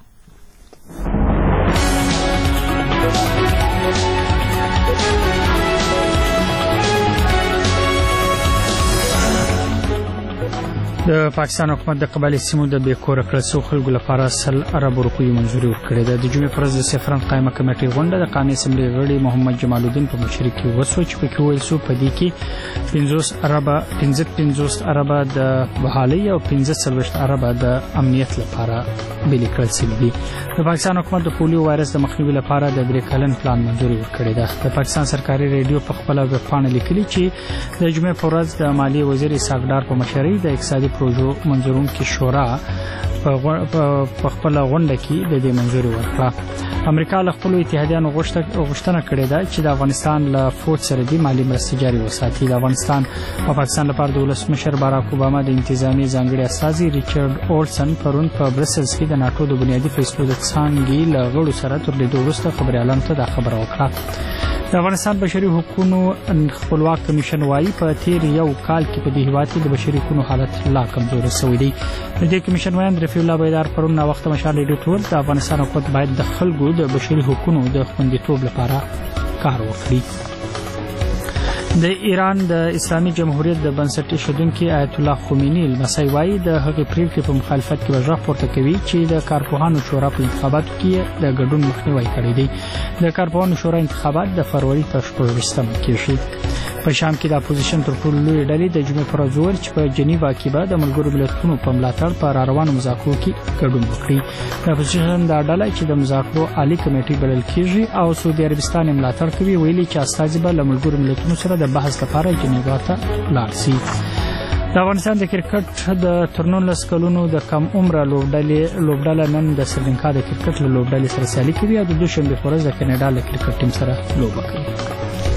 د پاکستان حکومت د قبایلي سیمو د بیکوره کړسو خلکو لپاره 100 ارب روپیو منځوري ورکړې ده. د جمعې پر ورځ د سفران قائمه کمیټې غونډه د قانوني اسمبلی غړي محمد جمال الدین په مشرۍ کې وشوه چې پکې ویل شو په دې کې 50 ارب د بحالۍ او 45 ارب د امنیت لپاره بېل کړل شوي دي. د پاکستان حکومت د پولیو وایرس د مخنیوي لپاره د 3 کلن پلان منځوري ورکړې ده. د پاکستان سرکاري ریډیو په خپل ویب پاڼه لیکلي چې د جمعې پر ورځ د مالیې وزیر اسحاق ډار په مشرۍ د اقتصادي پروژو منظورونکو شورا په خپل غونډه کې د دې منځوري ورکړه. امریکا له خپل اتحادیانو غوښتنه کړې ده چې د افغانستان له فوج سره د مالی مرستې جاري وساتي. د افغانستان او پاکستان لپاره د ولسمشر باراک اوباما د انتظامی ځانګړي استازي ریچارډ اولسن پرون په برسلز کې د ناتو د بنیادي فیصلو د څانګې له غړو سره تر لیدو وروسته خبريالانو ته دا خبره وکړه. د افغانستان بشري حقوقو خپلواک کمیشن وايي په تیر یو کال کې په دې هیواد کې د بشري حقوقو حالت لا کمزوري شوی دی. د دې کمیشن وایي رفیع الله بیدار پرون نا وخت مشال ریډیو د افغانستان حکومت باید د خلکو د بشري حقوقو د خوندیتوب لپاره کار وکړي. د ایران د اسلامي جمهوریت د بنسټ ایښودونکي آیت الله خمینی لمسی وایي د هغې پریکړې په مخالفت کې غږ پورته کوي چې د کارپوهانو شورا په انتخاباتو کې د ګډون مخنیوی کړی دی. د کارپوهانو شورا انتخابات د فروری په 14 کېږي. په شام کې د اپوزیشن تر ټولو لوی ډلې د جمعې پر ورځ وویل چې په جنیوا کې به د ملګرو ملتونو په ملاتړ په راروانو مذاکرو کې ګډون وکړي. د اپوزیشن دا ډله چې د مذاکرو عالی کمیټې بلل کېږي او سعودي عربستان ملاتړ کوي ویلي چې استازي به له ملګرو ملتونو سره د بحث لپاره جنیوا ته لاړ شي. د افغانستان د کرکټ د تر 19 کلونو د کم عمره لوبډله نن د سریلانکا د کرکټ له لوبډلې سره سیالي کوي او د دوشنبه په ورځ د کاناډا له کرکټ ټیم سره لوبه کوي.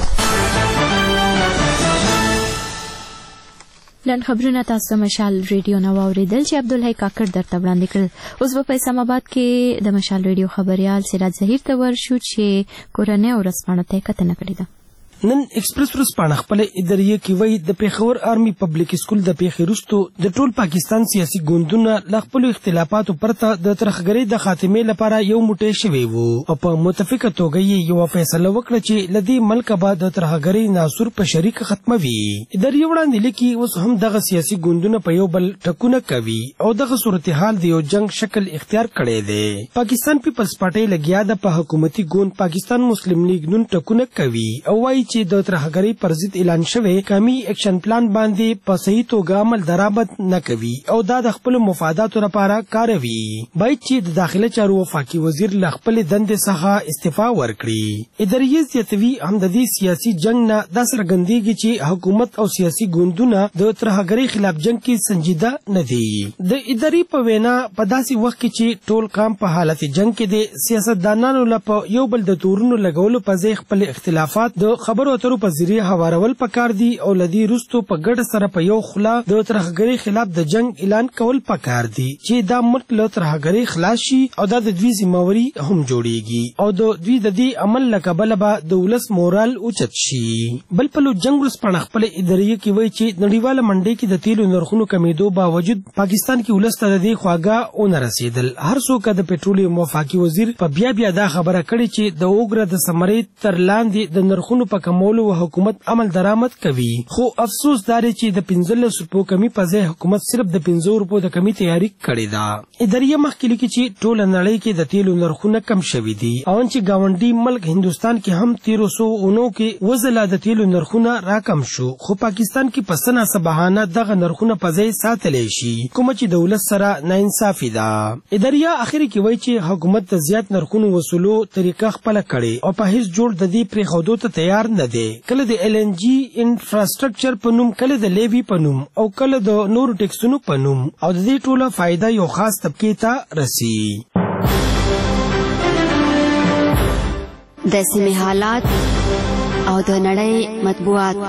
لنډ خبرونه تاسو مشال ریډیو نو اوریدل چې عبدالحی کاکړ درته وړاندې کړل. اوس په اسلام آباد کې د مشال ریډیو خبريال سراج ظهیر ته ورشو چې کورنۍ ورځپاڼه ته کتنه کړې ده. نن ایکسپریس ورځپاڼه خپل اداریه کې وایي د پیښور آرمي پبلک سکول د پیښې وروسته د ټول پاکستان سیاسي ګوندونه له خپلو اختلافاتو پرته د ترهګرۍ د خاتمې لپاره یو موټی شوي وو او په متفقه توګه یې یوه فیصله وکړه چې له دې ملکه به د ترهګرۍ ناسور په شریکه ختموي. اداریه وړاندې لیکي اوس هم دغه سیاسي ګوندونه په یو بل ټکونه کوي او دغه صورتحال د یو جنگ شکل اختیار کړی دی. پاکستان پیپلز پارټۍ لګیا ده په حکومتي ګوند پاکستان مسلم لیگ نون ټکونه کوي او وایي چې د ترهګرۍ پر ضد اعلان شوی قومي اکشن پلان باندې په صحیح توګه عمل درآمد نه کوي او دا د خپل مفاداتو لپاره کاروي. باید چې د داخله چارو وفاقي وزیر له خپل دندې څخه استعفا ورکړي. اداریه زیاتوي هم د دې سیاسي جنگ نه دا څرګندېږي چې حکومت او سیاسي ګوندونه د ترهګرۍ خلاف جنگ کې سنجیده نه دي. د ادارې په وینا په داسې وخت کې چې ټول کام په حالت جنگ کې د سیاستدانانو لپاره یو بل د تورونو لګولو په ځای خپل اختلافات د خبرو اترو په ذریعه هوارول پکار دي او لدی رستو په ګډ سره په یو خلا د ترهګرۍ خلاف د جنگ اعلان کول پکار دي چې دا ملک له ترهګرۍ خلاص شي او دا د دوی ذمہواری هم جوړیږي او د دوی د دې عمل لکبل به د ولس مورال اوچت شي. بل په لو جنگ ورسپانه خپل اداریه کې وایي چې نړیواله منډي کې د تیلو نرخونو کمیدو باوجود پاکستان کې ولس ته د دې خواګه اون رسیدل. هر څوک د پټرولیم وفاقي وزیر په بیا دا خبره کړې چې د اوګره د سمرې تر لاندې د نرخونو په کمولو حکومت عمل درآمد کوي خو افسوس دار چې د 15 روپو کمی په ځای حکومت صرف د 15 روپو د کمی تیاری کړې ده. اداریه مخکې لیکي چې ټول نړۍ کې د تیلو نرخونه کم شوي دي او چې گاونډي ملک هندستان کې هم 1309 کې وزله د تیلو نرخونه راکم شو خو پاکستان کې په سنه سبحانه دغه نرخونه په ځای ساتلې شي کوم چې دولت سره ناانصافي ده. اداریه اخر کې وایي چې حکومت د زیات نرخونو وصولو طریقه خپل کړي او په هیڅ جوړ د دې پریښودو ته تیار نه دی. کله د LNG انفراستراکچر په نوم کله د لیوی په نوم او کله د نورو ټیکسونو په نوم او د دې ټوله فائدہ یو خاص طبقه ته رسی. د سیمې حالات او د نړۍ مطبوعات.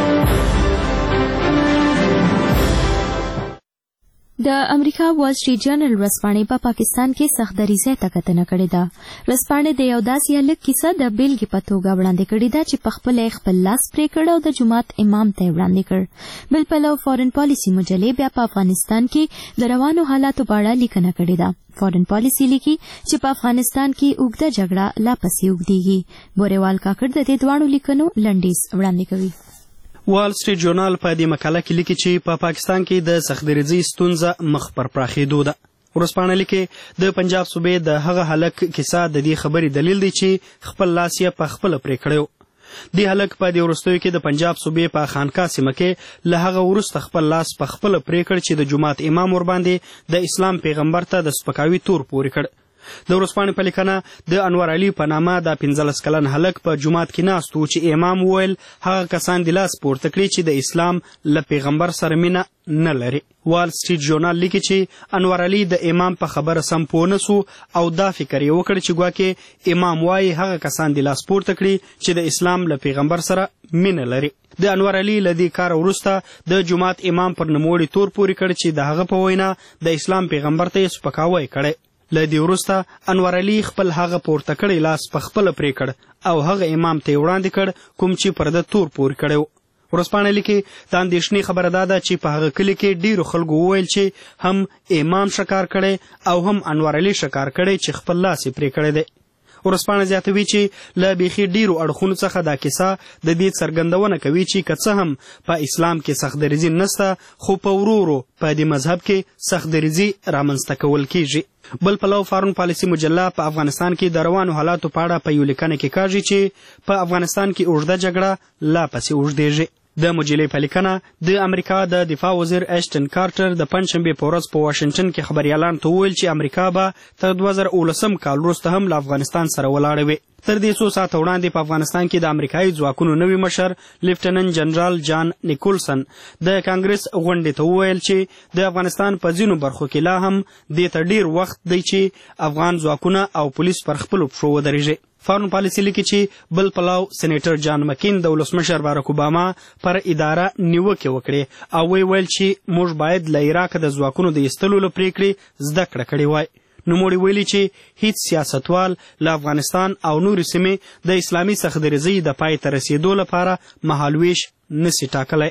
د امریکا وال سټریټ جرنل ورځپاڼې په پاکستان کې سخت دریځۍ ته کتنه کړې ده. ورځپاڼې د یو داسې هلک کیسه د بیلګې په توګه وړاندې کړې ده چې پخپله یې خپل لاس پرې کړ او د جومات امام ته یې وړاندې کړ. بل پلو فارن پالیسي مجلې بیا په افغانستان کې د روانو حالاتو په اړه لیکنه کړې ده. فارن پالیسي لیکي چې په افغانستان کې اوږده جګړه لا پسې اوږدېږي. بورېوال کاکړ د دې دواړو لیکنو لنډیز وړاندې کوي. وال سټریټ جورنال په دې مقاله کې لیکي چې په پاکستان کې د سختدریځۍ ستونزه مخ پر پراخېدو ده. ورځپاڼه لیکي د پنجاب صوبې د هغه هلک کیسه د دې خبرې دلیل دی چې خپل لاس یې په خپله پرې کړی. دې هلک په دې وروستیو کې د پنجاب صوبې په خانقاه سیمه کې له هغه وروسته خپل لاس په خپله پرې کړ چې د جومات امام ورباندې د اسلام پیغمبر ته د سپکاوي تور پورې کړ. د ورځپاڼې په لیکنه د انور علي په نامه د 15 کلن هلک په جومات کې ناست و چې امام وویل هغه کسان د لاس پورته کړي چې د اسلام له پیغمبر سره مینه نه لري. وال سټریټ جورنال لیکي چې انور علي د امام په خبره سم پوه نه سو او دا فکر یې وکړ چې ګواکې امام وایي هغه کسان د لاس پورته کړي چې د اسلام له پیغمبر سره مینه لري. د انور علي له دې کار وروسته د جومات امام پر نوموړي تور پورې کړ چې د هغه په وینا د اسلام پیغمبر ته یې سپکاوی کړی. له دې وروسته انور علي خپل هغه پورته کړی لاس په خپله پرې کړ او هغه امام ته یې وړاندې کړ کوم چې پر ده تور پورې کړی و. ورځپاڼه لیکي د اندېښنې خبره دا ده چې په هغه کلي کې ډېرو خلکو وویل چې هم امام شکار کړی او هم انور علي شکار کړی چې خپل لاس یې پرې کړی دی. ورځپاڼه زیاتوي چې له بیخي ډیرو اړخونو څخه دا کیسه د دې څرګندونه کوي چې که څه هم په اسلام کې سختدریځي نشته خو په ورو ورو په دې مذهب کې سختدریځي رامنځته کول کیږي. بل پلو فارن پالیسي مجله په افغانستان کې د روانو حالاتو په اړه په یو لیکنه کې کاږي چې په افغانستان کې اوږده جګړه لا پسې اوږدېږي. د مجلې په لیکنه د امریکا د دفاع وزیر ایشټن کارټر د پنجشنبې په ورځ په واشنګټن کې خبریالانو ته وویل چې امریکا به تر 2019 کال وروسته هم له افغانستان سره ولاړه وي. تر دې څو ساعته وړاندې په افغانستان کې د امریکایي ځواکونو نوي مشر لیفټننټ جنرال جان نیکولسن د کانګرس غونډې ته وویل چې د افغانستان په ځینو برخو کې لا هم دې ته ډیر وخت دی چې افغان ځواکونه او پولیس پر خپلو پښو ودرېږي. فارن پالیسي لیکي چې بل پلو سېنیټر جان مکین د ولسمشر بارک اوباما پر اداره نیوکې وکړې او ویل چې موږ باید له عراق د ځواکونو د ایستلو له پرېکړې زده کړه کړې وای. نوموړي ویلي چې هیڅ سیاستوال له افغانستان او نورې سیمې د اسلامي سختدریځۍ د پای ته رسېدو لپاره مهالویش نسي ټاکلی.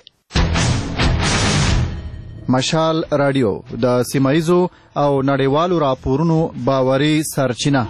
مشال رادیو د سیمایزو او نړیوالو راپورونو باوري سرچینه.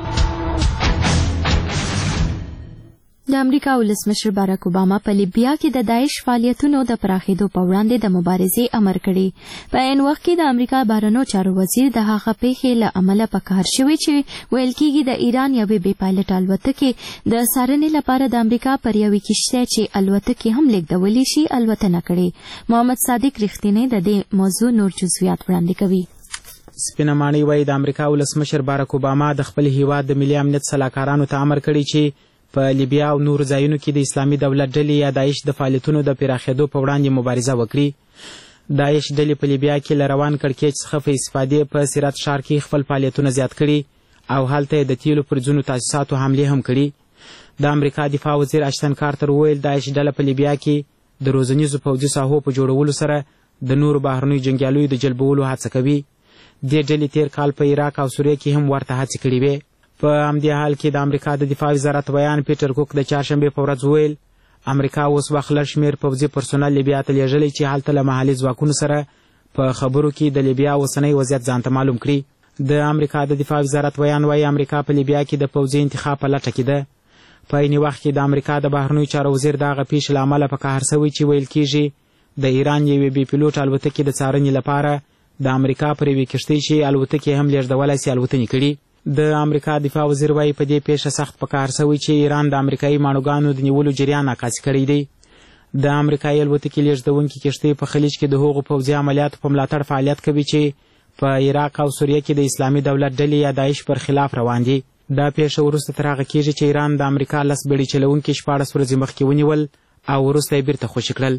د امریکا ولسمشر بارک اوباما په لیبیا کې د داعش فعالیتونو د پراخېدو په وړاندې د مبارزې امر کړی. په عین وخت کې د امریکا بهرنیو چارو وزیر د هغه پیښې له امله په قهر شوی چې ویل کېږي د ایران یوې بې پایلټ الوتکې د څارنې لپاره د امریکا پر یوې کښتۍ چې الوتکې هم لیږدولی شي الوتنه کړې. محمد صادق رښتینی د دې موضوع نور جزئیات وړاندې کوي. سپینه ماڼۍ وایي د امریکا ولسمشر بارک اوباما د خپل هیواد د ملي امنیت سلاکارانو ته امر کړی چې په لیبیا او نورو ځایونو کې د اسلامي دولت ډلې یا داعش د فعالیتونو د پراخېدو په وړاندې مبارزه وکړي. داعش ډلې په لیبیا کې له روان کړکېچ څخه په استفادې په سرات ښار کې خپل فعالیتونه زیات کړي او هلته یې د تیلو پر ځینو تاسیساتو حملې هم کړي. د امریکا دفاع وزیر اشتن کارتر وویل داعش ډله په لیبیا کې د روزنیزو پوځي ساحو په جوړولو سره د نورو بهرنیو جنګیالیو د جلبولو هڅه کوي. دې ډلې تیر کال په عراق او سوریه کې هم ورته هڅې کړې وې. په همدې حال کې د امریکا د دفاع وزارت ویان پیټر کوک د چهارشنبې په ورځ وویل امریکا اوس وخت لږ شمېر پوځي پرسونل لیبیا ته لیږلی چې هلته له محلي ځواکونو سره په خبرو کې د لیبیا اوسنی وضعیت ځان ته معلوم کړي. د امریکا د دفاع وزارت ویان وایي امریکا په لیبیا کې د پوځي انتخاب په لټه کې ده. په عیني وخت کې د امریکا د بهرنیو چارو وزیر د هغه پیښې له امله په قهر سوی چې ویل کېږي د ایران یوې بې پیلوټ الوتکې د څارنې لپاره د امریکا پر یوې کښتۍ چې الوتکې هم لیږدولی سي الوتنې کړي. د امریکا دفاع وزیر وایي په دې پیښه سخت په قهر سوی چې ایران د امریکایي ماڼوګانو د نیولو جریان عکاسي کړی دی. د امریکایي الوتکې لیږدونکې کښتۍ په خلیج کې د هغو پوځي عملیاتو په ملاتړ فعالیت کوي چې په عراق او سوریه کې د اسلامي دولت ډلې یا داعش پر خلاف روان دي. دا پیښه وروسته تر هغه کېږي چې ایران د امریکا 10 بېړۍ چلوونکي 14 ورځې مخکې ونیول او وروسته یې بیرته خوشي کړل.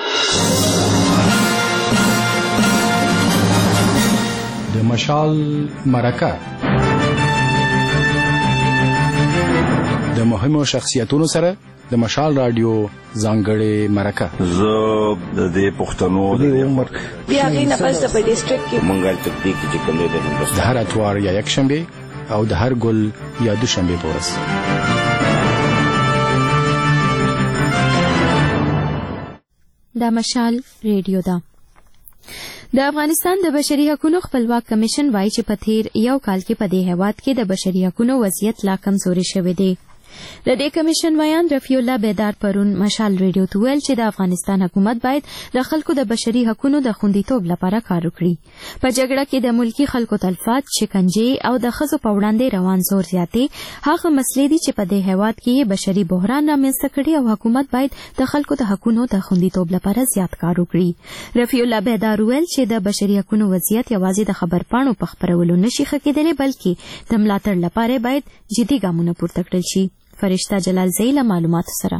د مشال مرکه د مهمو شخصیتونو سره د مشال رادیو ځانګړې مرکه. زه د دې پښتنو د عمر بیا غینه پس د ډیسټریکټ کې منګل تطبیق چې کوم دی د هر اتوار یا یک شنبه او د هر ګل یا دوشنبه پورس. دا مشال ریډیو ده. د افغانستان د بشري حقوقو خپلواک کمیشن وایي چې په تیر یو کال کې په دې هیواد کې د بشري حقوقو وضعیت لا کمزوري شوی دی. د دې کمیشن ویان رفیع الله بیدار پرون مشال ریډیو ته ویل چې د افغانستان حکومت باید د خلکو د بشري حقوقو د خوندیتوب لپاره کار وکړي. په جګړه کې د ملکی خلکو تلفات، شکنجې او د ښځو په وړاندې روان زور زیاتې هغه مسلې دي چې په دې هیواد کې بشري بحران رامنځته کړي او حکومت باید د خلکو د حقوقو د خوندیتوب لپاره زیات کار وکړي. رفیع الله بیدار ویل چې د بشري حقوقو وضعیت یوازې د خبرپاڼو په خپرولو نشي ښه کېدلی بلکې د ملاتړ لپاره باید جدي ګامونه پورته کړل شي. فرشته جلال زئی له معلوماتو سره.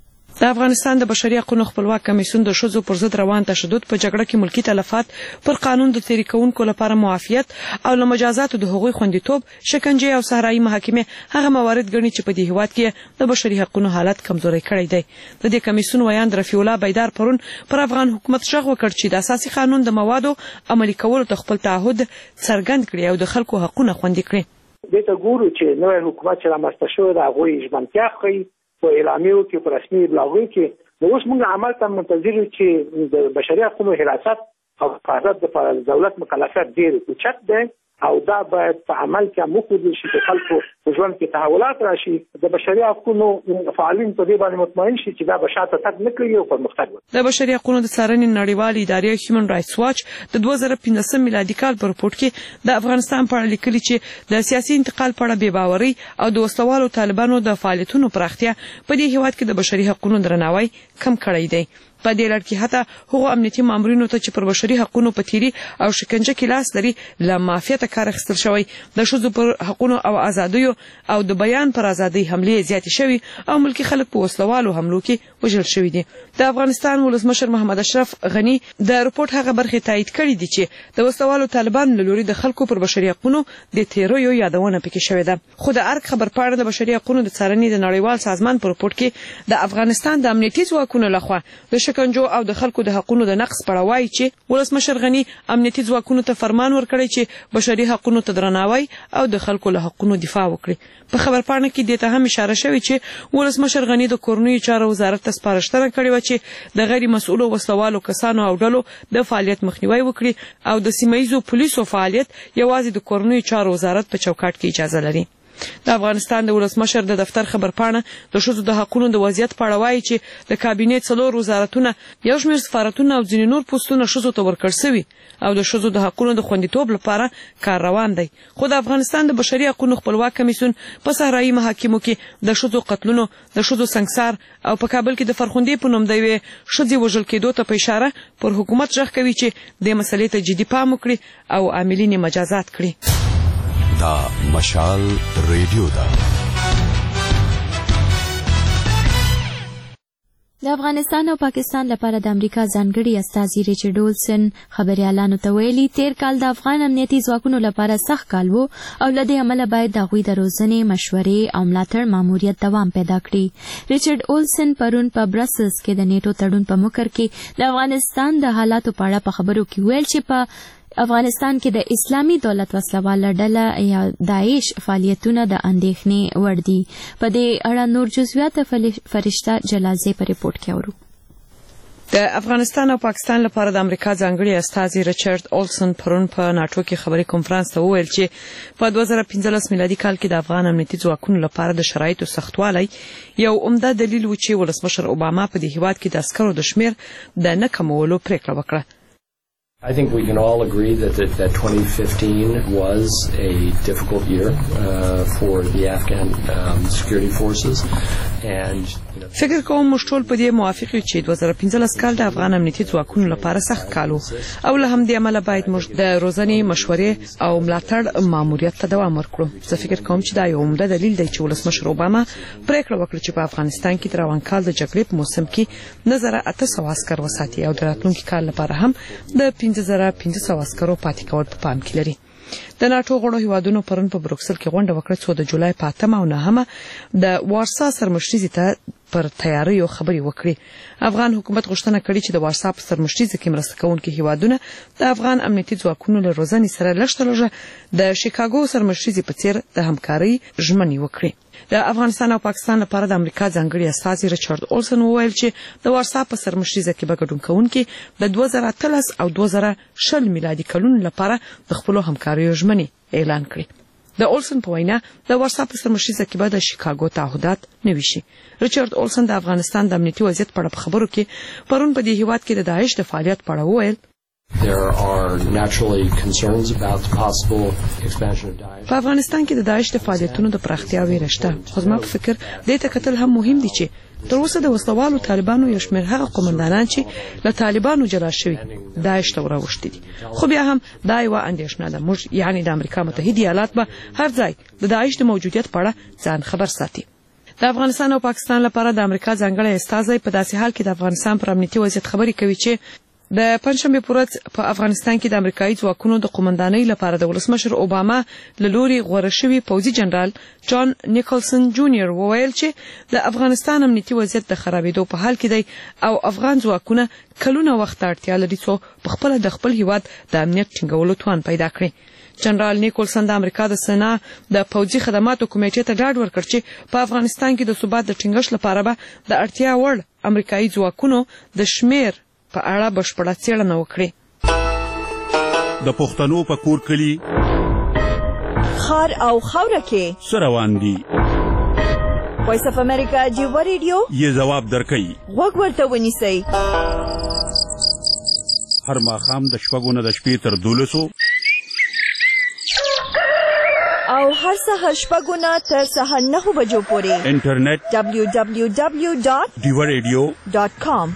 د افغانستان د بشري حقوقو خپلواک کمیسیون د ښځو پر ضد روان تشدد په جګړه کې ملکی تلفات پر قانون د تېري کوونکو لپاره معافیت او له مجازاتو د هغوی خوندیتوب، شکنجې او صحرایي محاکمې هغه موارد ګڼي چې په دې هیواد کې د بشري حقوقو حالت کمزوری کړی دی. د دې کمیسیون ویان رفیع الله بیدار پرون پر افغان حکومت ژغ وکړ چې د اساسي قانون د موادو عملي کولو ته خپل تعهد څرګند کړي او د خلکو حقوقونه خوندي کړي. دې ته ګورو چې نوی حکومت چې رامنځته شوی د هغوی ژمنتیا ښیي په اعلامیو کې، په رسمي ابلاغونو کې. نو اوس موږ عمل ته منتظر یو چې د بشري حقوقو حراست او حفاظت د دولت مکلفیت ډېر اوچت دی او دا باید په عمل کې وښودل شي چې خلکو په ژوند کې تحولات راشي. د بشري حقوقو فعالین په دې باندې مطمئن شي چې دا به شاته تګ نه کوي او پرمختګ وکړي. د بشري حقوقو د څارنې نړیوالې ادارې هیومن رائټس واچ د 2015 میلادي کال په رپورټ کې د افغانستان په اړه لیکلي چې د سیاسي انتقال په اړه بې باورۍ او د وسلوالو طالبانو د فعالیتونو پراختیا په دې هیواد کې د بشري حقوقو درناوی کم کړی دی. په دې لړ کې حتی هغو امنیتي مامورینو ته چې پر بشري حقوقو په تیري او شکنجه کې لاس لري له معافیته کار اخیستل شوی. د ښځو پر حقوقو او ازادیو او د بیان پر ازادۍ حملې زیاتې شوي او ملکي خلک په وسلوالو حملو کې وژل شوي دي. د افغانستان ولسمشر محمد اشرف غني د رپورټ هغه برخې تایید کړې دي چې د وسلوالو طالبانو له لوري د خلکو پر بشري حقوقو د تیرویو یادونه پکې شوې ده. خو د ارګ خبرپاڼه د بشري حقوقو د څارنې د نړیوال سازمان په رپورټ کې د افغانستان د امنیتي ځواکونو لخوا د شکنجو او د خلکو د حقوقو د نقض په اړه وایي چې ولسمشر غني امنیتي ځواکونو ته فرمان ورکړی چې بشري حقوقو ته درناوی او د خلکو له حقوقو دفاع وکړي. په خبرپاڼه کې دې ته هم اشاره شوې چې ولسمشر غني د کورنیو چارو وزارت ته سپارښتنه کړې و چې د غیر مسؤلو وسلوالو کسانو او ډلو د فعالیت مخنیوي وکړي او د سیمه‌ییزو پولیسو فعالیت یوازې د کورنیو چارو وزارت په چوکاټ کې اجازه لري. د افغانستان د ولسمشر د دفتر خبرپاڼه د ښځو د حقوقو د وضعیت په اړه وایي چې د کابینې 4 وزارتونه، یو شمېر سفارتونه او ځینې نور پوسټونه ښځو ته ورکړل شوي او د ښځو د حقوقو د خوندیتوب لپاره کار روان دی. خو د افغانستان د بشري حقوقو خپلواک کمیسیون په صحرایي محاکمو کې د ښځو قتلونو، د ښځو سنګسار او په کابل کې د فرخوندې په نوم د یوې ښځې وژل کېدو ته په اشاره پر حکومت ژغ کوي چې دې مسلې ته جدي پام وکړي او عاملین مجازات کړي. دا مشال ریډیو ده. د افغانستان او پاکستان لپاره د امریکا ځانګړي استازي ریچارډ اولسن خبريالانو ته ویلي تیر کال د افغان امنیتي ځواکونو لپاره سخت کال و او له دې امله باید د هغوی د روزنې، مشورې او ملاتړ ماموریت دوام پیدا کړي. ریچارډ اولسن پرون په برسلز کې د نیټو تړون په مکر کې د افغانستان د حالاتو په اړه په خبرو کې ویل چې په افغانستان کې د اسلامي دولت وسلواله ډله یا داعش فعالیتونه د اندېښنې وړ دي. په دې اړه نور جزئیات فرشته جلازي په ریپورت کې اورو. د افغانستان او پاکستان لپاره د امریکا ځانګړي استازي ریچارډ اولسن پرون په ناټو کې خبري کنفرانس ته وویل چې په 2015 میلادي کال کې د افغان امنیتي ځواکونو لپاره د شرایطو سختوالی یو عمده دلیل و چې ولسمشر اوباما په دې هیواد کې د عسکرو د شمیر د نه کمولو پریکړه وکړه. I think we can all agree that 2015 was a difficult year for the Afghan security forces and فکر کوم موږ ټول په دې موافق یو چې 2015 کال د افغان امنیتي ځواکونو لپاره سخت کال او له همدې عمله باید موږ د روزنې، مشورې او ملاتړ ماموریت ته دوام ورکړو. زه فکر کوم چې دا یو عمده دلیل دی چې ولسمشر اوباما پریکړه وکړه چې په افغانستان کې د روان کال د جګړې په موسم کې 9800 عسكر وساتي او د راتلونکي کال لپاره هم د 5500 عسکرو پاتې کول په پام کې لري. د ناتو غړو هیوادونو پرون په بروکسل کې غونډه وکړه چې د جولای په 8 او 9 د وارسا سرمشريزي ته پر تیاریو خبري وکړي. افغان حکومت غوښتنه کړې چې د وارسا په سرمشريزي کې مرسته کوونکي هیوادونه د افغان امنیتي ځواکونو له روزنې سره لږ د شیکاګو سرمشريزي په څیر د همکارۍ ژمنې وکړي. د افغانستان او پاکستان لپاره د امریکا ځانګړي استازي ریچارډ اولسن وویل چې د وارسا په سرمشريزه کې به ګډون کوونکي د 2013 او 2020 میلادي کلونو لپاره د خپل همکاریو ژمنې اعلان کړي. د اولسن په وینا د وارسا په سرمشريزه کې به د شیکاګو تعهدات نوي شي. ریچارډ اولسن د افغانستان د امنیتي وضعیت په اړه خبرو کې پرون په دې هیواد کې د داعش د فعالیت په اړه وویل There are naturally concerns about the possible expansion of Daesh. په افغانستان کې د داعش د فعالیتونو د پراختیا ویره شته. خو زما په فکر دې ته کتل هم مهم دي چې تر اوسه د وسلوالو طالبانو یو شمېر هغه قومندانان چې له طالبانو جلا شوي داعش ته راوښتي دي. خو بیا هم دا یوه اندېښنه ده. موږ یعنې د امریکا متحده ایالات به هر ځای د داعش د موجودیت په اړه ځان خبر ساتي. د افغانستان او پاکستان لپاره د امریکا ځانګړی استازی په داسې حال کې د افغانستان پر امنیتي وضعیت خبرې کوي چې د پنځشنبه په ورځ په افغانستان کې د امریکایي ځواکونو د قومندانۍ لپاره د ولسمشر اوباما له لوري غوره شوی پوځي جنرال جان نیکلسن جونیور وویل چې د افغانستان امنیتي وضعیت د خرابېدو په حال کې دی او افغان ځواکونه کلونه وخت اړتیا لري چې په خپل د خپل هیواد د امنیت ټینګولو توان پیدا کړي. جنرال نیکلسن د امریکا د سنا د پوځي خدماتو کمیټې ته ډاډ ورکړ چې په افغانستان کې د ثبات د ټینګښت لپاره به د اړتیا وړ امریکایي ځواکونو د شمیر په اړه بشپړه څېړنه وکړي. د پښتنو په کور کلی خار او خاوره کې څه روان دي؟ وایس اف امریکا جیو ریډیو یې ځواب درکوي. غوږ ورته ونیسئ. هر ماښام د 6 نه د شپې تر 12 او هر سهار 6 نه تر سهار 9 بجو پورې انټرنیټ www.diwaradio.com.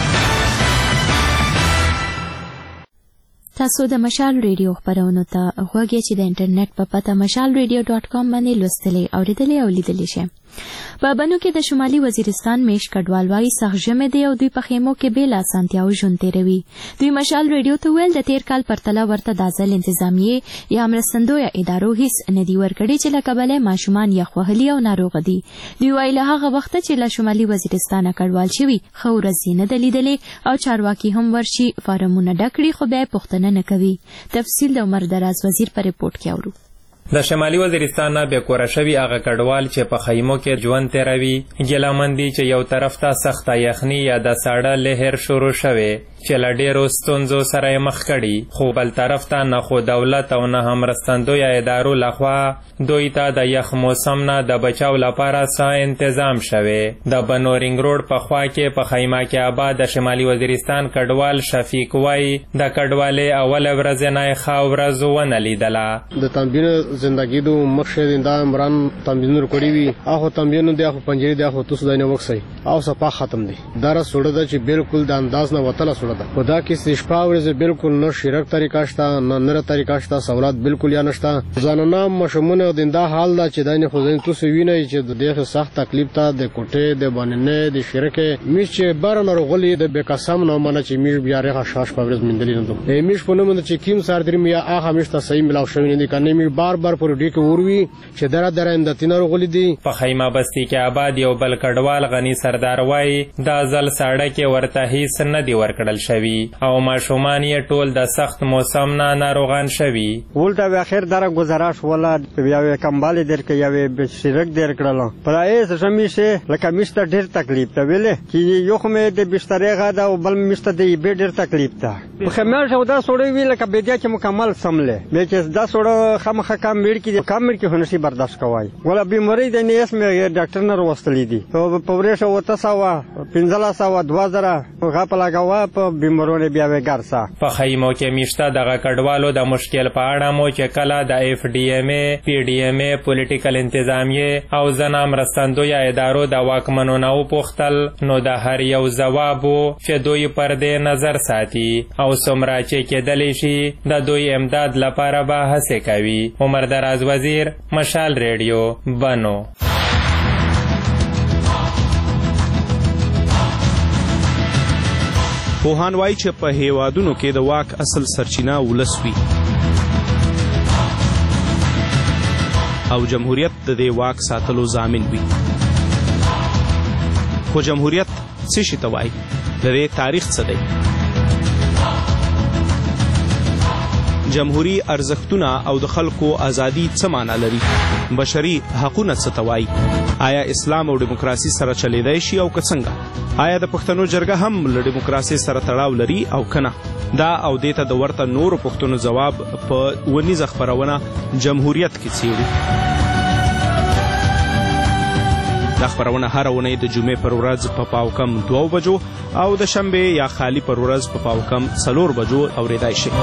تاسو د مشال ریډیو خبرونو ته غوږی چې د انټرنیټ په پته mashalradio.com باندې لوستلی او لیدلی او لیدلی شئ. په بنو کې د شمالي وزیرستان میش کډوال وايي سخت ژمی دی او دوی په خیمو کې بې له اسانتیاو ژوند تېروي. دوی مشال ریډیو ته ویل د تیر کال پرتله ورته د ځل انتظامیې یا مرستندویه ادارو هیڅ نه دي ورکړي چې له کبله ماشومان یخ وهلي او ناروغه دي. دوی وایي له هغه وخته چې له شمالي وزیرستانه کډوال شوي ښه ورځ یې نه ده لیدلې او چارواکي هم ورشي فارمونه ډک کړي خو بیا پوښتنه نه کوي. تفصیل د عمر دراز وزیر په ریپورت کې اورو. د شمالي وزیرستان نه بې کوره شوي هغه کډوال چې په خیمو کې ژوند تېروي ګیلهمن دي چې یو طرف ته سخته یخني یا د ساړه لهر شروع شوی چې له ډېرو ستونزو سره یې مخ کړي خو بل طرف ته نه خو دولت او نه هم مرستندویه ادارو لخوا دوی ته د یخ موسم نه د بچاو لپاره څه انتظام شوی. د بنورینګ روډ په خوا کې په خیمه کې آباد د شمالي وزیرستان کډوال شفیق وایي د کډوالۍ اوله ورځ نه یې ښه ورځ ونه لیدله. د تنبیه زندگی دو مخشه دا عمران تنبیه کړی وي هغه تنبیه د خو پنجری د خو تاسو دنه وکسي او صفه ختم دي دا سوړه ده چې بالکل د انداز نه وتله سوړه ده. خدا کې شپه ورځ بالکل نه شرک طریقه شته نه نره طریقه شته سہولت بالکل یا نشته. ځانونه مشمونه د دا حال دا چې دنه خو ځین تاسو وینئ چې د دغه سخت تکلیف ته د کوټه د باندې د شرک میش بار نه رغلی د بقسم نه منه چې میش بیا رخه شاش په ورځ مندلی نه دوه میش په نوم چې کیم سار دریم یا هغه میش ته صحیح ملاو شوی نه کنه میش بار پر ډی کې وروي چې در اندتینه رغلی دي. په خیمه بستی کې آباد یو بل کډوال غنی سردار وایي دا ځل ساړه کې ورته هیڅ نه دی ورکړل شوی او ماشومان یې ټول د سخت موسم نه ناروغان شوي. ولته به اخر دره گزارش ولا بیا کمبالي در کې یو شرک در کړل پرایس شمیشه لکه مشته ډیر تکلیف ته ویلې چې یو خمه د بسترې غاده او بل مشته د به ډیر تکلیف ته په خمه شو دا سوړی وی لکه بیا چې مکمل سمله به چې دا سوړ خامخه کم میړ کې کم میړ کې هنشي برداشت کوي ولا بیماری د نیس مې ډاکټر نه وروستلې دي په پورېشه وته ساوا 1500 2000 غاپ لگاوا په بیمارونه بیا وګرسا. په خیمو کې میشته دغه کډوالو د مشکل په اړه مو چې کله د اف ډی ایم ای پی ډی ایم ای پولیټیکل انتظامیه او زنا مرستندویه ادارو د واکمنو نه وپوښتل نو د هر یو ځواب چې دوی پر دې نظر ساتي او څومره چې کېدلی شي د دوی امداد لپاره به هڅې کوي. عمر دراز وزیر مشال ریډیو بنو. پوهان وایي چې په هیوادونو کې د واک اصل سرچینه ولس وي او جمهوریت د دې واک ساتلو ضامن وي. خو جمهوریت څه شي ته وایي؟ د دې تاریخ څه دی؟ جمهوری ارزښتونه او د خلکو ازادي څه معنا لري؟ بشري حقونه څه ته وایي؟ آیا اسلام او دیموکراسي سره چلیدای شي او که څنګه؟ آیا د پښتنو جرګه هم له دیموکراسي سره تړاو لري او کنه؟ دا او دې ته د ورته نورو پښتنو ځواب په ونیزه خپرونه جمهوریت کې څیړو. دا خپرونه هر اونۍ د جمعې پر ورځ په پاوکم 2 بجو او د شنبې یا خالی پر ورځ په پاوکم 4 بجو اوریدای شي.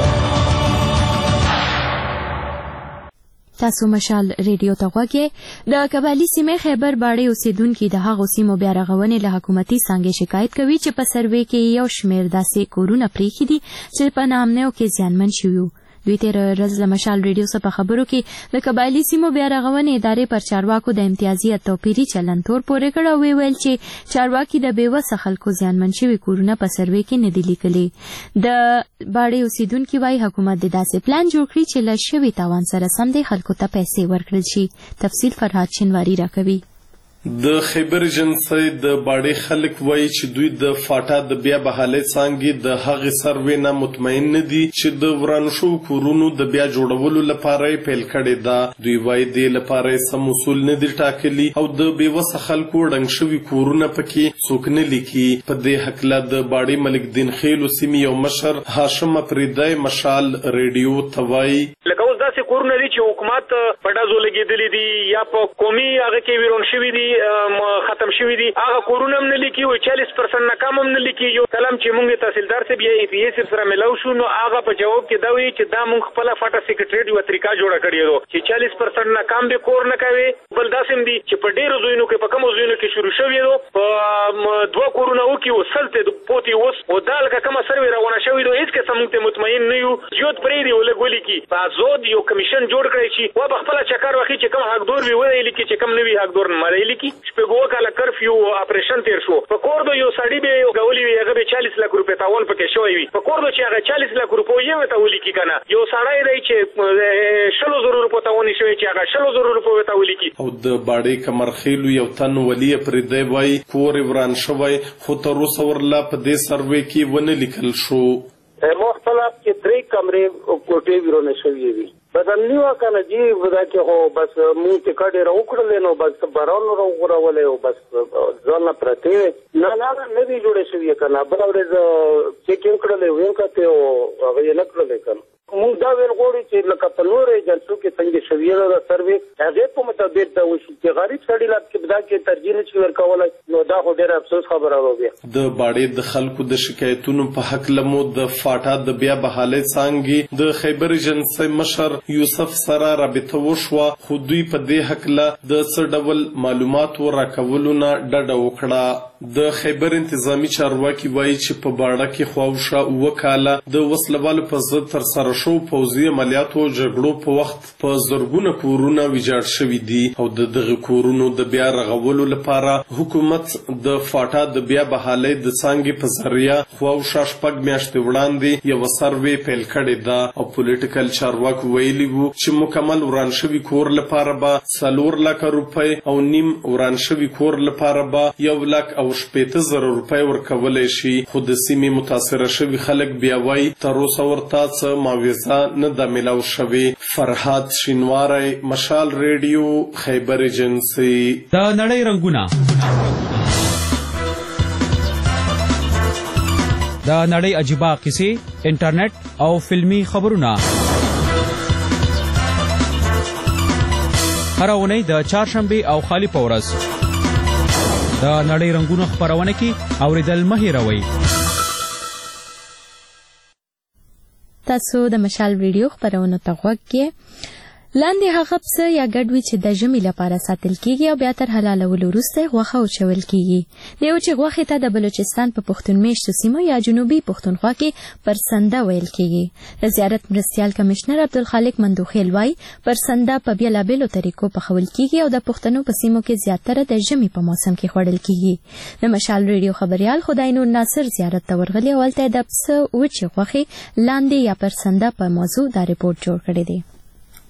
تاسو مشال ریډیو ته غوږی. د قبایلی سیمې خیبر باړې اوسیدونکو د هغو سیمو بیا رغونې له حکومتي څانګې شکایت کوي چې په سروې کې یو شمېر داسې کورونه پریښي دي چې په ناامنیو کې زیانمن شوي. دوی تېره ورځ له مشال ریډیو څخه په خبرو کې د قبایلی سیمو بیا رغونې ادارې پر چارواکو د امتیازي یا توپیري چلند تور پورې کړ او ویل چې چارواکي د بېوسه خلکو زیانمن شوي کورونه په سروې کې نه دي لیکلي. د باړې اوسیدونکي وایي حکومت د داسې پلان جوړ کړي چې له شوي تاوان سره سم دی خلکو ته پیسې ورکړل شي. تفصیل فرهاد شینواری راکوي. د خیبر ایجنسی د باړې خلک وایي چې دوی د فاټا د بیا بحالۍ څانګې د هغې سروې نه مطمئن نه دي چې د ورانو شوو کورونو د بیا جوړولو لپاره یې پیل کړې ده. دوی وایي دې لپاره یې سم اصول نه دي ټاکلي او د بېوسه خلکو ړنګ شوي کورونه پکې څوک نه لیکي. په دې هکله د باړې ملک دین خیلو سیمې یو مشر هاشم افریدی مشال ریډیو ته وایي لکه اوس داسې کورونه دي چې حکومت په ډزو لګېدلي دي یا په قومي هغه کې ویرون شوي دي ختم شوي دي. هغه کورونه هم نه لیکي او 40% نه کم هم نه لیکي. یو کلم چې موږ تحصیلدار صاحب یا ای پی ایس سره ملاو شو نو هغه په جواب کې دا وایي چې دا موږ خپل فاټا سیکریټریټ یو طریقه جوړه کړې ده چې 40% نه کم به کور نه کوي. بل داسې دي چې په ډېرو ځایونو کې په کومو ځایونو کې شروع شوي ده په 2 کورونه وکي او سلته پوتي اوس او دا لکه کومه سروې روانه شوې ده هیڅ قسم موږ ته مطمئن نه یو. زیات پرې دی ولګولي کی په زود یو کمیشن جوړ کړی چې و به خپل چکر واخی چې کوم حقدار وي ویل کی چې کوم نوی حقدار نه مړی کی. شپږو کاله کرفیو اپریشن تیر شو. په کوردو یو سړی به یو غولي وي هغه به 40 لک روپے تاوان پکې شوی وي. په کوردو چې هغه 40 لک روپے یې وته ولي کی کنه یو سړی دی چې 100,000 روپے تاوان شوی چې هغه 100,000 روپے وته ولي کی. او د باړې کمرخیلو یو تن ولی پردی وای کور وران شوی خو تر اوسه ورلا په دې سروې کې ونه لیکل شو. مختلف کې 3 کمرې کوټې ورونه شوې دي. بدل نیو کنه جی ودا کې هو بس مونږ ته کډې راوکړل نو بس بارون راوغورولې او بس ځان پرته نه دی جوړې شوې کنه بل ورځ چیکینګ کړلې ویم کته او هغه یې نکړلې کنه. مونږ دا ویل غوړي چې لکه په نورې ایجنسو کې څنګه شوې ده سروې هغه په مطابق دا وشي چې غریب سړی لا کې بدا کې ترجیح نشي ورکولای نو دا خو ډېر افسوس خبره وه. د باړې د خلکو د شکایتونو په حق لمو د فاټا د بیا بحالۍ څانګې د خیبر ایجنسی مشر یوسف سره رابطه وشوه خو دوی په دې حق له د څه ډول معلوماتو راکولو نه ډډه وکړه. د خیبر انتظامی چارواکي وایي چې په باړه کې خواوشا 2 کاله د وسلوالو په ضد ترسره شو پوځي عملیاتو جګړو په وخت په زرګونه کورونه ویجاړ شوي دي او د دغه کورونو د بیا رغولو لپاره حکومت د فاټا د بیا بحالۍ د څانګې په ذریعه خواوشا 6 میاشتې وړاندې یو سروې پیل کړې ده او پولیټیکل چارواکو ویلي وو چې مکمل وران شوي کور لپاره به 4 لک روپۍ او نیم وران شوي کور لپاره به 1 لک او 80,000 روپۍ ورکولای شي. خو د سیمې متاثره شوي خلک بیا وایي تر اوسه ورته څه معاوضه نه ده میلاو شوې. فرهاد شینواری مشال ریډیو خیبر ایجنسی. د نړۍ رنګونه د نړۍ عجیبه کیسې انټرنیټ او فلمی خبرونه هر اونۍ د چهارشنبې او خالی په ورځ د نړۍ رنګونو خبرونه کې اوریدل مه هېروئ. تاسو د مشال ریډیو خبرونه ته غوږ کې لاندې هغه څه یا ګډوي چې د ژمي لپاره ساتل کیږي او بیا تر حلالولو وروسته غوښه اچول کیږي. د یو چې غوښې ته د بلوچستان په پښتون میشتو سیمو یا جنوبي پښتونخوا کې پرسنده ویل کیږي. د زیارت مرستیال کمشنر عبدالخالق مندوخیل وایي پرسنده په بیلابیلو طریقو پخول کیږي او د پښتنو په سیمو کې زیاتره د ژمي په موسم کې خوړل کیږي. د مشال ریډیو خبريال خدای نور ناصر زیارت ته ورغلی او هلته د پسه وچې غوښې لاندې یا پرسنده په موضوع دا ریپورت جوړ کړی دی.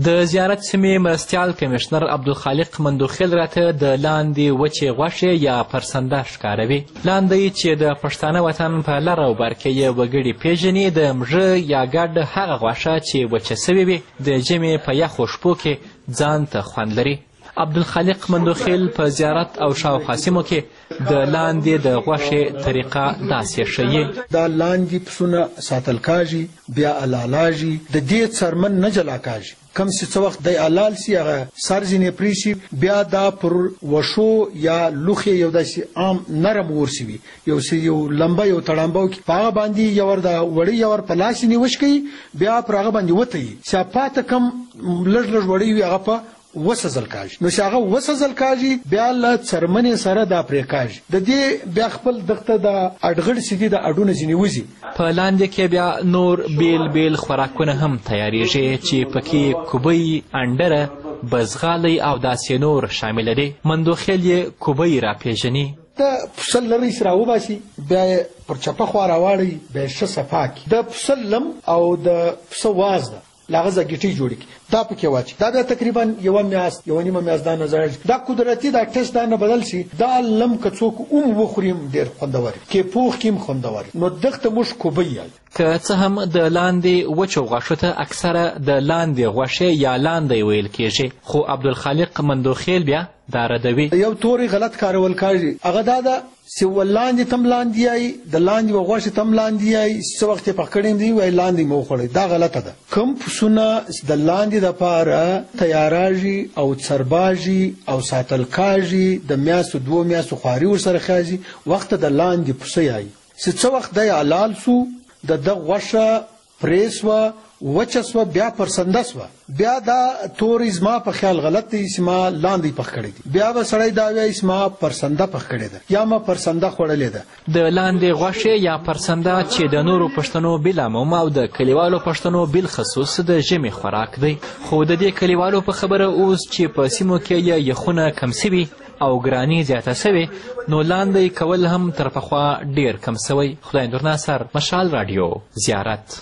د زیارت سیمې مرستیال کمیشنر عبدالخالق مندوخیل راته د لاندې وچې غوښې یا پرسنده ښکاروي. لاندی چې د پښتانه وطن په لر او بر کې یې وګړي پیژني د مږه یا ګډ هغه غوښه چې وچه سوې وي د ژمي په یخو شپو کې ځان ته خوند لري. عبدالخالق مندوخیل په زیارت او شاوخوا سیمو کې د لاندې د غوښې طریقه داسې ښیي. دا لاندې پسونه ساتل کاږي، بیا الالاږي، د دې څرمن نه جلا کاږي. کم چې څه وخت دی الال سي هغه سر ځینې پرېشي، بیا دا پر وښو یا لوښې یو داسې عام نرم ورسي وي، یو لمبه یو تړامبه وکړي، په هغه باندې یو ور د وړۍ یو ور په لاس یې نیوش کوي، بیا پر هغه باندې وتهیي چې پاته کم لږ لږ وړۍ وي هغه په وسزل کاږي. نو چې هغه وسزل کاږي بیا له څرمنې سره دا پرې کاږي. د دې بیا خپل دغته د اډغړ چې دي د اډونه ځینې وځي. په لاندې کې بیا نور بیل بیل خوراکونه هم تیاریږي چې پکې کوبۍ، انډره، بزغالی او داسې نور شامل دي. مندوخیل یې کوبۍ را پیژني. د پسه لرې سره راوباسي، بیا یې پر چپه خوا راواړوي، بیا یې ښه صفا کړي. د پسه لم او د پسه واز ده له هغه زګیټۍ جوړې کړي، دا پکې واچي. دا بیا تقریبا یوه میاشت یوه نیمه میاشت دا نظر دا قدرتي دا ټیسټ دا نه بدل شي. دا لم که څوک وخوري هم ډېر خوندور کې پوخ کې هم خوندور. نو دغته موږ کوبۍ یایو. که څه هم د لاندې وچو غوښو ته اکثره د لاندې غوښې یا لاندی ویل کېږي، خو عبدالخالق مندوخیل بیا دا ردوي. یو تورې غلط کارول کاږي، هغه دا ده چې لاندې تم لاندې یایي، د لاندې غوښې تم لاندې یایي، څه وخت یې پخ کړی دی وایي لاندې مې وخوړی، دا غلطه ده. کوم پسونه د لاندې دپاره تیاراږي او څرباږي او ساتل کاږي، د میاشتو دوو میاشتو خواري ورسره خاځي، وخته د لاندې پسه یایي. چې څه وخت دی حلال سو، د ده غوښه پرې سوه، وچه سوه، بیا پرسنده سوه، بیا دا تورې زما په خیال غلط دی چې ما لاندې پخ کړی دی، بیا به سړی دا وایي چې ما پرسنده پخ کړې ده یا ما پرسنده خوړلې ده. د لاندې غوښې یا پرسنده چې د نورو پښتنو بالعموم او د کلیوالو پښتنو بالخصوص د ژمي خوراک دی، خو د دې کلیوالو په خبره اوس چې په سیمو کې یې یخونه کم سوي او ګراني زیاته سوې، نو لاندې کول هم تر پخوا ډېر کم سوی. خدای نور ناصر، مشال راډیو، زیارت.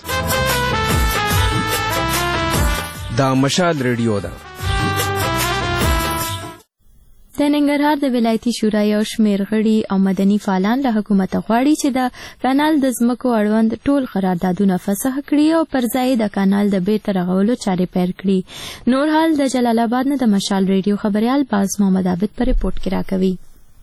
دا مشال ریډیو ده. د ننګرهار د ولایتي شورا یو شمېر غړي او مدني فعالان له حکومته غواړي چې د کانال د ځمکو اړوند ټول قراردادونه فسخ کړي او پر ځای د کانال د بیرته رغولو چارې پیل کړي. نور حال د جلال آباد نه د مشال ریډیو خبریال باز محمد عابد په ریپورټ کې راکوي.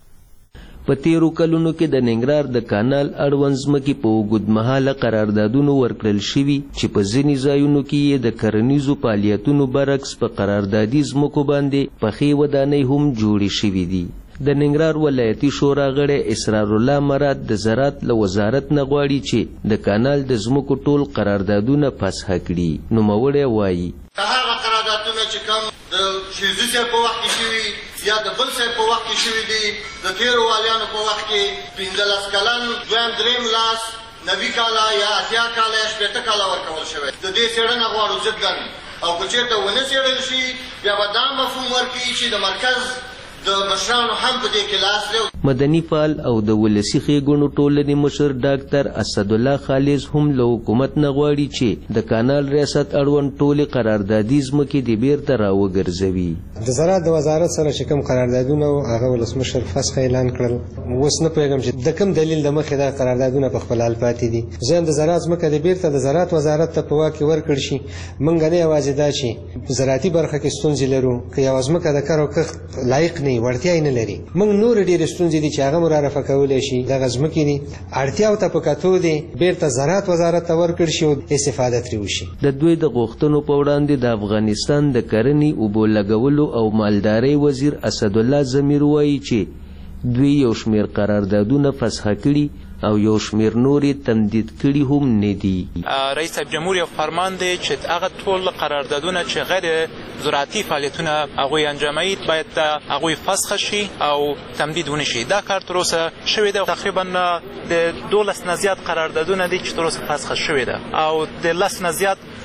په تیرو کلونو کې د ننګرهار د کانال اړوند ځمکې په اوږدمهاله قراردادونو ورکړل شوي چې په ځینې ځایونو کې یې د کرنیزو فعالیتونو برعکس په قراردادي ځمکو باندې پخې ودانۍ هم جوړې شوي دي. د ننګرهار ولایتي شورا غړی اسرار الله مراد د زراعت له وزارت نه غواړي چې د کانال د ځمکو ټول قراردادونه فسخ کړي. نوموړی وایي هغه قراردادونه چې کوم د شیزي صاحب په وخت کې شوي یا د بل صاحب په وخت کې شوي دي، د تیرو والیانو په وخت کې 15 کلن، دویم دریم لاس، 90 کاله یا 80 کاله یا 80 کاله ورکول شوی. د دې څېړنه غواړو جداً، او که چېرته ونه څېړل شي بیا به دا مفهوم ورکړي چې د مرکز د مشرانو هم په دې کې لاس دی. مدني فعال او د ولسي ښېګڼو ټولنې مشر ډاکټر اسدالله خالص هم له حکومت نه غواړي چې د کانال ریاست اړوند ټولې قراردادي ځمکې د بیرته راوګرځوي. د زراعت د وزارت سره چې کوم قراردادونه و هغه ولسمشر فسخ اعلان کړل. اوس نه پوهېږم چې د کوم دلیل د مخې دا قراردادونه په خپل حال پاتې دي. زه هم د زراعت ځمکه د بیرته د زراعت وزارت ته په واک کې ورکړل شي. موږ نه یوازې دا چې په زراعتي برخه کې ستونزې لرو، که یوه ځمکه د کار او کښت لایق نه وي، وړتیا یې نه لري، موږ نور ډېرې ستونزې دي چې هغه مو رافع کولی شي. دغه ځمکې دي اړتیاو ته په کتو دی بیرته زراعت وزارت ته ورکړل شي او استفاده ترې وشي. د دوی د غوښتنو په وړاندې د افغانستان د کرنې، اوبو لګولو او مالدارۍ وزیر اسدالله ضمیر وایي چې دوی یو شمېر قراردادونه فسخ کړي او یو شمېر نورې تمدید کړي هم نه دي. رئیس جمهور یو فرمان دی چې هغه ټول قراردادونه چې غیر زراعتي فعالیتونه هغوی انجاموي باید هغوی فسخ شي او تمدید ونه شي. دا کار تر اوسه شوی دی. تقریبا د 12 نه زیات قراردادونه دي چې تر اوسه فسخ شوی ده او د 10 نه زیات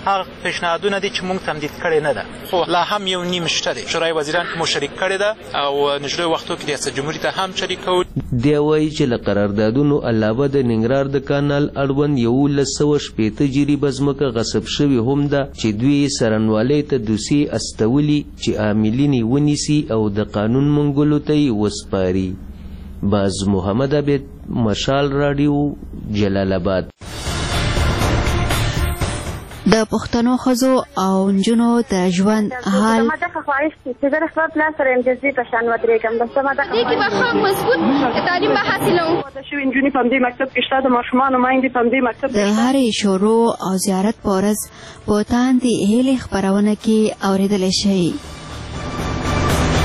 هغه پیشنهادونه دي چې موږ تمدید کړی نه ده، خو لا هم یو نیم شته دی. شورای وزیران مو شریک کړی ده او نږدې وختو کې ریاست جمهوریت ته هم شریکوو. دی وایي چې له قراردادونو علاوه د ننګرهار د کانال اړوند 1160 جریبه ځمکه غصب شوې هم ده چې دوی څارنوالۍ ته دوسیې استولي چې عاملین یې ونیسي او د قانون منګولو ته یې وسپاري. باز محمد عبید، مشال راډیو، جلال آباد. د پښتنو ښځو او نجونو د ژوند حال ما دغه خواهش چې زه خپل پلان سره امتیازي په شان ودرېږم، بس ما دغه کې به ښه مضبوط تعلیم به حاصلوم. د شوي نجونې په همدې مکتب کې شته، د ماشومانو میندې په همدې مکتب کې د هرې شروع او زیارت په ورځ په تاندې هیلې خپرونه کې اورېدلی شئ.